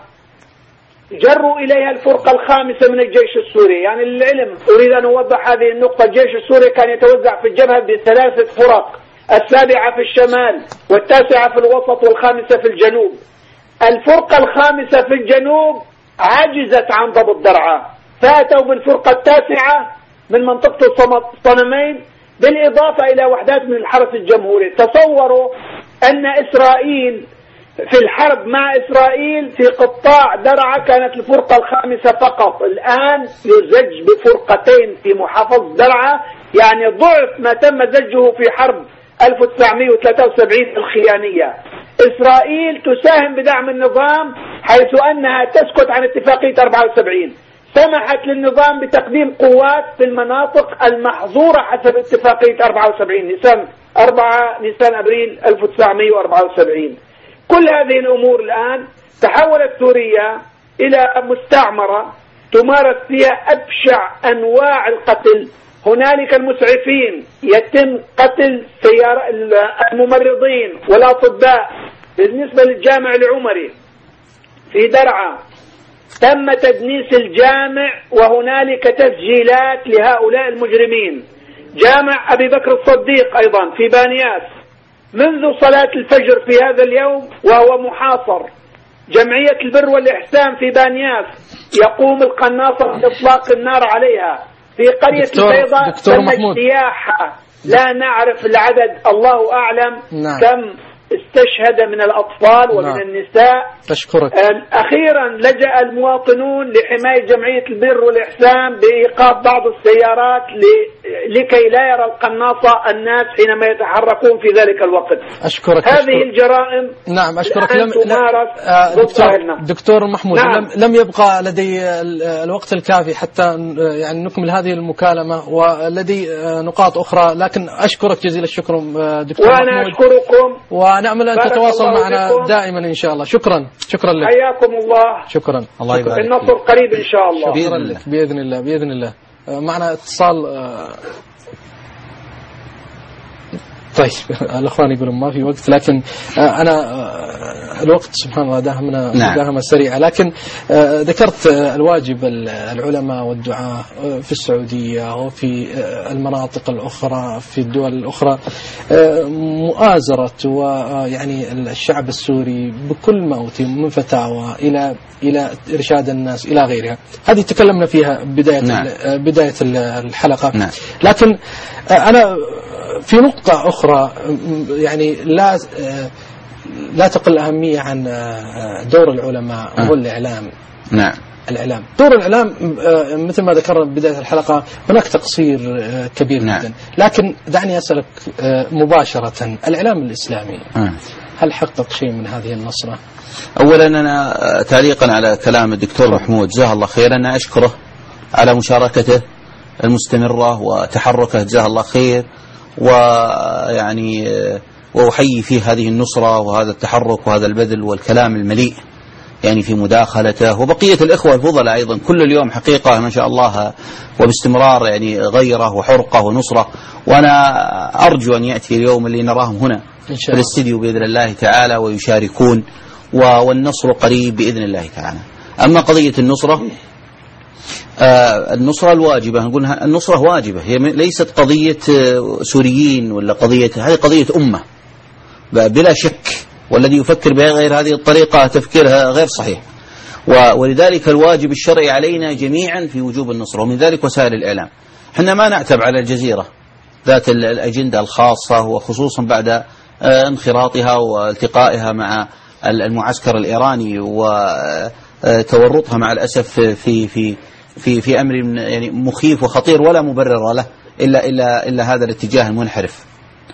جروا إليها الفرقة الخامسة من الجيش السوري. يعني للعلم أريد أن أوضح هذه النقطة، الجيش السوري كان يتوزع في الجبهة بثلاثة فرق، السابعة في الشمال والتاسعة في الوسط والخامسة في الجنوب. الفرقة الخامسة في الجنوب عجزت عن ضبط درعا، فأتوا بالفرقة التاسعة من منطقة الصنمين بالإضافة إلى وحدات من الحرس الجمهوري. تصوروا أن إسرائيل في الحرب مع إسرائيل في قطاع درعا كانت الفرقة الخامسة فقط، الآن يزج بفرقتين في محافظة درعا، يعني ضعف ما تم زجه في حرب ألف وتسعمئة وثلاثة وسبعين الخيانية. إسرائيل تساهم بدعم النظام حيث أنها تسكت عن اتفاقية أربعة وسبعين، سمحت للنظام بتقديم قوات في المناطق المحظورة حسب اتفاقية أربعة وسبعين نيسان أربعة نيسان أبريل ألف وتسعمئة وأربعة وسبعين. كل هذه الأمور الآن تحولت سوريا إلى مستعمرة تمارس فيها أبشع أنواع القتل. هنالك المسعفين، يتم قتل سيارة الممرضين والأطباء. بالنسبة للجامع العمري في درعا تم تدنيس الجامع وهنالك تسجيلات لهؤلاء المجرمين. جامع أبي بكر الصديق أيضا في بانياس منذ صلاة الفجر في هذا اليوم وهو محاصر. جمعية البر والإحسان في بانياس يقوم القناصة بإطلاق النار عليها. في قرية البيضاء تم اجتياحها، لا نعرف العدد، الله أعلم. نعم. كم استشهد من الأطفال ومن نعم. النساء. أشكرك. أخيرا لجأ المواطنون لحماية جمعية البر والإحسان بإيقاف بعض السيارات لكي لا يرى القناصة الناس حينما يتحركون في ذلك الوقت. أشكرك. هذه أشكرك. الجرائم نعم أشكرك. لم تمارس آه دكتور, دكتور محمود. نعم. لم, لم يبقى لدي الوقت الكافي حتى يعني نكمل هذه المكالمة، ولدي نقاط أخرى، لكن أشكرك جزيل الشكر دكتور وأنا محمود. أشكركم ونأمل أن تتواصل معنا بكم. دائما إن شاء الله. شكرا. شكرا لك. حياكم الله. شكرا. الله يبارك. النصر قريب إن شاء الله. شكرا لك. بإذن الله. بإذن الله. معنا اتصال. طيب الأخوان يقولون ما في وقت، لكن أنا الوقت سبحان الله داهمنا نعم. داهمة سريعة، لكن ذكرت الواجب العلماء والدعاء في السعودية وفي المناطق الأخرى في الدول الأخرى مؤازرة ويعني الشعب السوري بكل ما أوتي من فتاوى إلى إلى إرشاد الناس إلى غيرها. هذه تكلمنا فيها بداية نعم. بداية الحلقة نعم. لكن أنا في نقطة أخرى يعني لا لا تقل أهمية عن دور العلماء آه. والإعلام. نعم. الإعلام، دور الإعلام مثل ما ذكرنا بداية الحلقة هناك تقصير كبير نعم. جدا، لكن دعني أسألك مباشرة، الإعلام الإسلامي آه. هل حقق شيء من هذه النصرة؟ أولا أنا تعليقا على كلام الدكتور محمود جزاه الله خير، أنا أشكره على مشاركته المستمرة وتحركه جزاه الله خير، ويعني وأحيي فيه هذه النصرة وهذا التحرك وهذا البذل والكلام المليء يعني في مداخلته، وبقية الإخوة الفضلاء أيضا كل اليوم حقيقة ما شاء الله وباستمرار يعني غيرة وحرقة ونصرة. وأنا أرجو أن يأتي اليوم اللي نراهم هنا في الاستديو بإذن الله تعالى ويشاركون، والنصر قريب بإذن الله تعالى. أما قضية النصرة آه النصرة الواجبة، نقول النصرة واجبة، هي ليست قضية سوريين ولا قضية، هذه قضية أمة بلا شك، والذي يفكر بغير هذه الطريقة تفكيرها غير صحيح. ولذلك الواجب الشرعي علينا جميعا في وجوب النصرة، ومن ذلك وسائل الإعلام. حنا ما نعتب على الجزيرة ذات الأجندة الخاصة، وخصوصا بعد انخراطها والتقائها مع المعسكر الإيراني وتورطها مع الأسف في في في في أمر يعني مخيف وخطير ولا مبرر له إلا إلا إلا هذا الاتجاه المنحرف.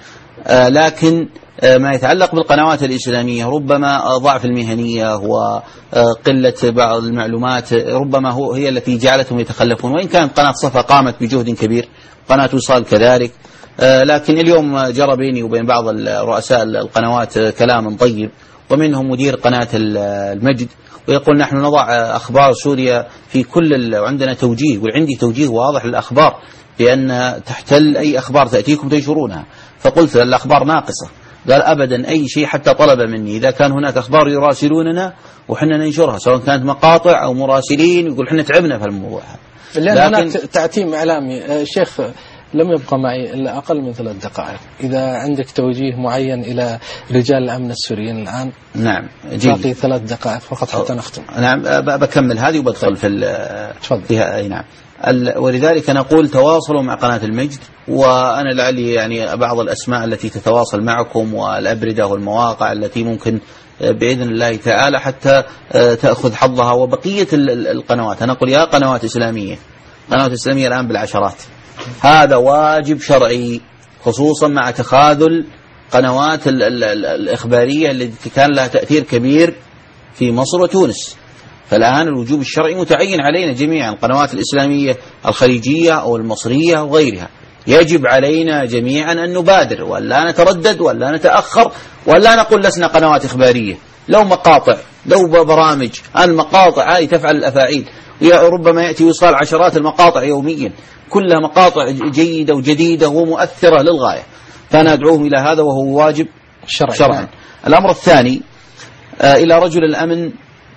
لكن ما يتعلق بالقنوات الإسلامية ربما ضعف المهنية وقلة بعض المعلومات ربما هو هي التي جعلتهم يتخلفون، وإن كانت قناة صفا قامت بجهد كبير، قناة وصال كذلك. لكن اليوم جرى بيني وبين بعض رؤساء القنوات كلام طيب، ومنهم مدير قناة المجد، ويقول نحن نضع أخبار سوريا في كل، وعندنا توجيه، وعندي توجيه واضح للأخبار بأن تحتل أي أخبار تأتيكم تنشرونها. فقلت الأخبار ناقصة، قال أبدا أي شيء، حتى طلب مني إذا كان هناك أخبار يراسلوننا وحنا ننشرها سواء كانت مقاطع أو مراسلين، يقول حنا تعبنا في الموضوع. لأن هناك تعتيم إعلامي. شيخ لم يبقى معي إلا أقل من ثلاث دقائق، إذا عندك توجيه معين إلى رجال الأمن السوريين الآن. نعم باقي ثلاث دقائق فقط حتى نختم. نعم بكمل هذه وبدخل في فيها. أي نعم. ولذلك نقول تواصلوا مع قناة المجد، وأنا لعلي يعني بعض الأسماء التي تتواصل معكم والأبردة والمواقع التي ممكن بإذن الله تعالى حتى تأخذ حظها، وبقية القنوات. أنا أقول يا قنوات إسلامية، قنوات إسلامية الآن بالعشرات، هذا واجب شرعي، خصوصا مع تخاذل قنوات ال ال ال الإخبارية التي كان لها تأثير كبير في مصر وتونس. فالآن الوجوب الشرعي متعين علينا جميعا، القنوات الإسلامية الخليجية أو المصرية وغيرها، يجب علينا جميعا أن نبادر ولا نتردد ولا نتأخر ولا نقول لسنا قنوات إخبارية. لو مقاطع، لو برامج، المقاطع هذه تفعل الأفاعيل، وربما يأتي وصال عشرات المقاطع يوميا، كلها مقاطع جيدة وجديدة ومؤثرة للغاية. فأنا أدعوهم إلى هذا وهو واجب شرعا, شرعا. الأمر الثاني آه إلى رجل الأمن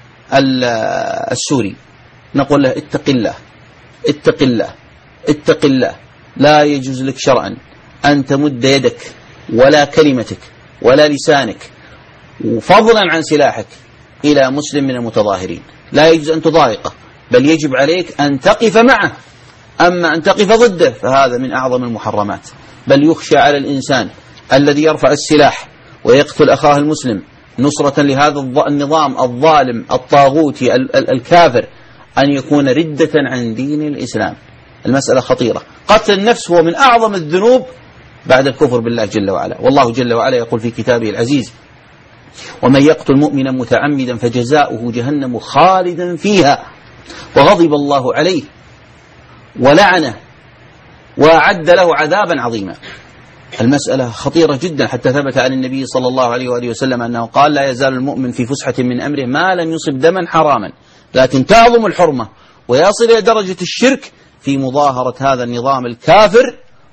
السوري نقول له اتق الله، اتق الله، اتق الله. لا يجوز لك شرعا أن تمد يدك ولا كلمتك ولا لسانك وفضلا عن سلاحك إلى مسلم من المتظاهرين. لا يجوز أن تضايقه، بل يجب عليك أن تقف معه. أما أن تقف ضده فهذا من أعظم المحرمات. بل يخشى على الإنسان الذي يرفع السلاح ويقتل أخاه المسلم نصرة لهذا النظام الظالم الطاغوتي الكافر أن يكون ردة عن دين الإسلام. المسألة خطيرة. قتل النفس هو من أعظم الذنوب بعد الكفر بالله جل وعلا، والله جل وعلا يقول في كتابه العزيز: ومن يقتل مؤمنا متعمدا فجزاؤه جهنم خالدا فيها وغضب الله عليه ولعنه وأعد له عذابا عظيما. المسألة خطيرة جدا، حتى ثبت عن النبي صلى الله عليه وآله وسلم أنه قال: لا يزال المؤمن في فسحة من أمره ما لم يصب دما حراما، لكن تعظم الحرمة ويصل إلى درجة الشرك في مظاهرة هذا النظام الكافر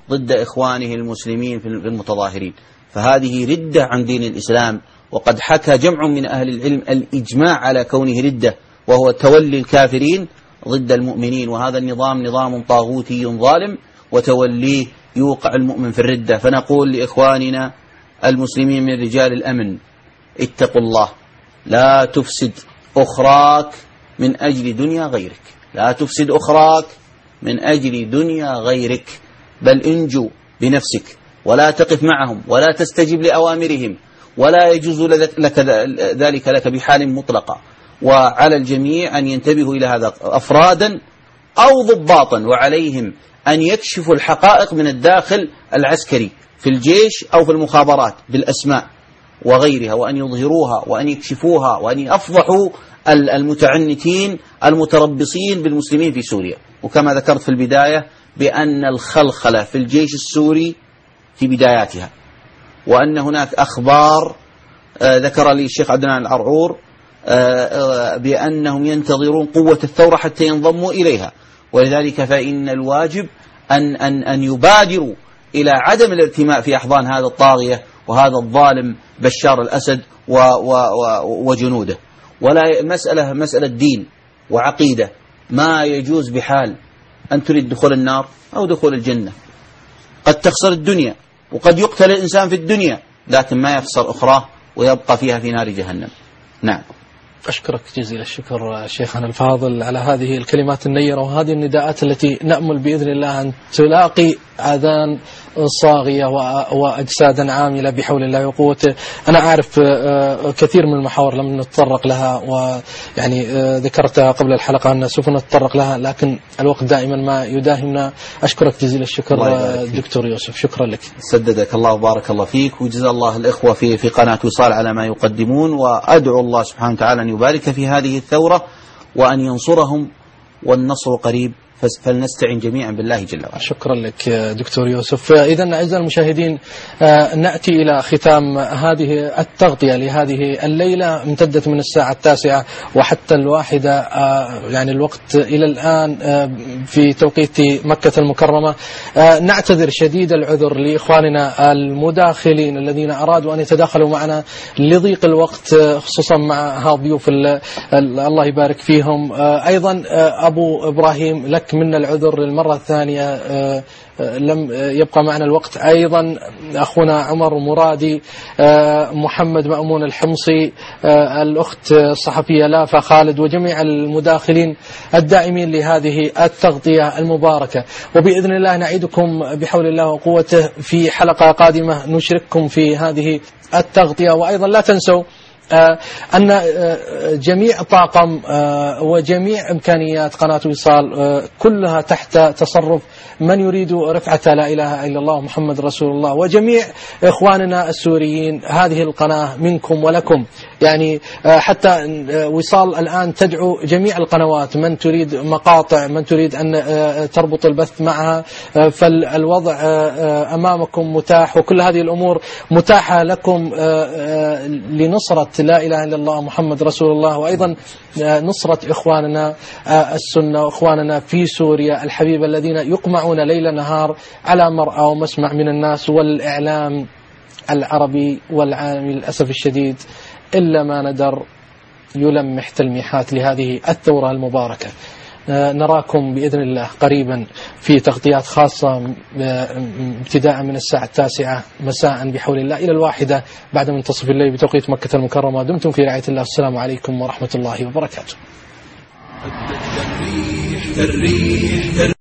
ضد إخوانه المسلمين في المتظاهرين، فهذه ردة عن دين الإسلام. وقد حكى جمع من أهل العلم الإجماع على كونه ردة، وهو تولي الكافرين ضد المؤمنين، وهذا النظام نظام طاغوتي ظالم، وتوليه يوقع المؤمن في الردة. فنقول لإخواننا المسلمين من رجال الأمن: اتقوا الله، لا تفسد أخراك من أجل دنيا غيرك، لا تفسد أخراك من أجل دنيا غيرك، بل انجو بنفسك ولا تقف معهم ولا تستجب لأوامرهم، ولا يجوز لك ذلك لك بحال مطلقة. وعلى الجميع أن ينتبهوا إلى هذا أفرادا أو ضباطا، وعليهم أن يكشفوا الحقائق من الداخل العسكري في الجيش أو في المخابرات بالأسماء وغيرها، وأن يظهروها وأن يكشفوها وأن يفضحوا المتعنتين المتربصين بالمسلمين في سوريا. وكما ذكرت في البداية بأن الخلخلة في الجيش السوري في بداياتها، وأن هناك أخبار ذكر لي الشيخ عدنان العرعور بأنهم ينتظرون قوة الثورة حتى ينضموا إليها، ولذلك فإن الواجب أن, أن, أن يبادروا إلى عدم الارتماء في أحضان هذا الطاغية وهذا الظالم بشار الأسد و و و وجنوده. ولا مسألة مسألة دين وعقيدة، ما يجوز بحال أن تريد دخول النار أو دخول الجنة. قد تخسر الدنيا وقد يقتل الإنسان في الدنيا، لكن ما يخسر أخراه ويبقى فيها في نار جهنم. نعم. أشكرك جزيل الشكر شيخنا الفاضل على هذه الكلمات النيرة وهذه النداءات التي نأمل بإذن الله أن تلاقي آذان صاغية وأجسادا عاملة بحول الله وقوته. أنا أعرف كثير من المحاور لم نتطرق لها، ويعني ذكرتها قبل الحلقة أن سوف نتطرق لها، لكن الوقت دائما ما يداهمنا. أشكرك جزيل الشكر دكتور يوسف، شكرا لك. سددك الله وبارك الله فيك، وجزا الله الإخوة في في قناة وصال على ما يقدمون، وأدعو الله سبحانه وتعالى أن يبارك في هذه الثورة وأن ينصرهم، والنصر قريب، فلنستعين جميعا بالله جل وعلا. شكرا لك دكتور يوسف. إذن أعزائي المشاهدين، نأتي إلى ختام هذه التغطية لهذه الليلة، امتدت من الساعة التاسعة وحتى الواحدة، يعني الوقت إلى الآن في توقيت مكة المكرمة. نعتذر شديد العذر لإخواننا المداخلين الذين أرادوا أن يتداخلوا معنا لضيق الوقت، خصوصا مع ضيوف الله يبارك فيهم. أيضا أبو إبراهيم لك منا العذر للمرة الثانية، لم يبقى معنا الوقت. أيضا أخونا عمر مرادي، محمد مأمون الحمصي، الأخت الصحفية لافا خالد، وجميع المداخلين الدائمين لهذه التغطية المباركة. وبإذن الله نعيدكم بحول الله وقوته في حلقة قادمة نشرككم في هذه التغطية. وأيضا لا تنسوا أن جميع طاقم وجميع إمكانيات قناة وصال كلها تحت تصرف من يريد رفعة لا إله إلا الله محمد رسول الله، وجميع إخواننا السوريين. هذه القناة منكم ولكم، يعني حتى وصال الآن تدعو جميع القنوات، من تريد مقاطع، من تريد أن تربط البث معها، فالوضع أمامكم متاح، وكل هذه الأمور متاحة لكم لنصرة لا إله إلا الله محمد رسول الله، وأيضا نصرة إخواننا السنة وإخواننا في سوريا الحبيبة الذين يقمعون ليل نهار على مرأى ومسمع من الناس والإعلام العربي والعالمي. للأسف الشديد إلا ما ندر يلمح تلميحات لهذه الثورة المباركة. نراكم بإذن الله قريبا في تغطيات خاصة ابتداء من الساعة التاسعة مساء بحول الله إلى الواحدة بعد منتصف الليل بتوقيت مكة المكرمة. دمتم في رعاية الله. السلام عليكم ورحمة الله وبركاته.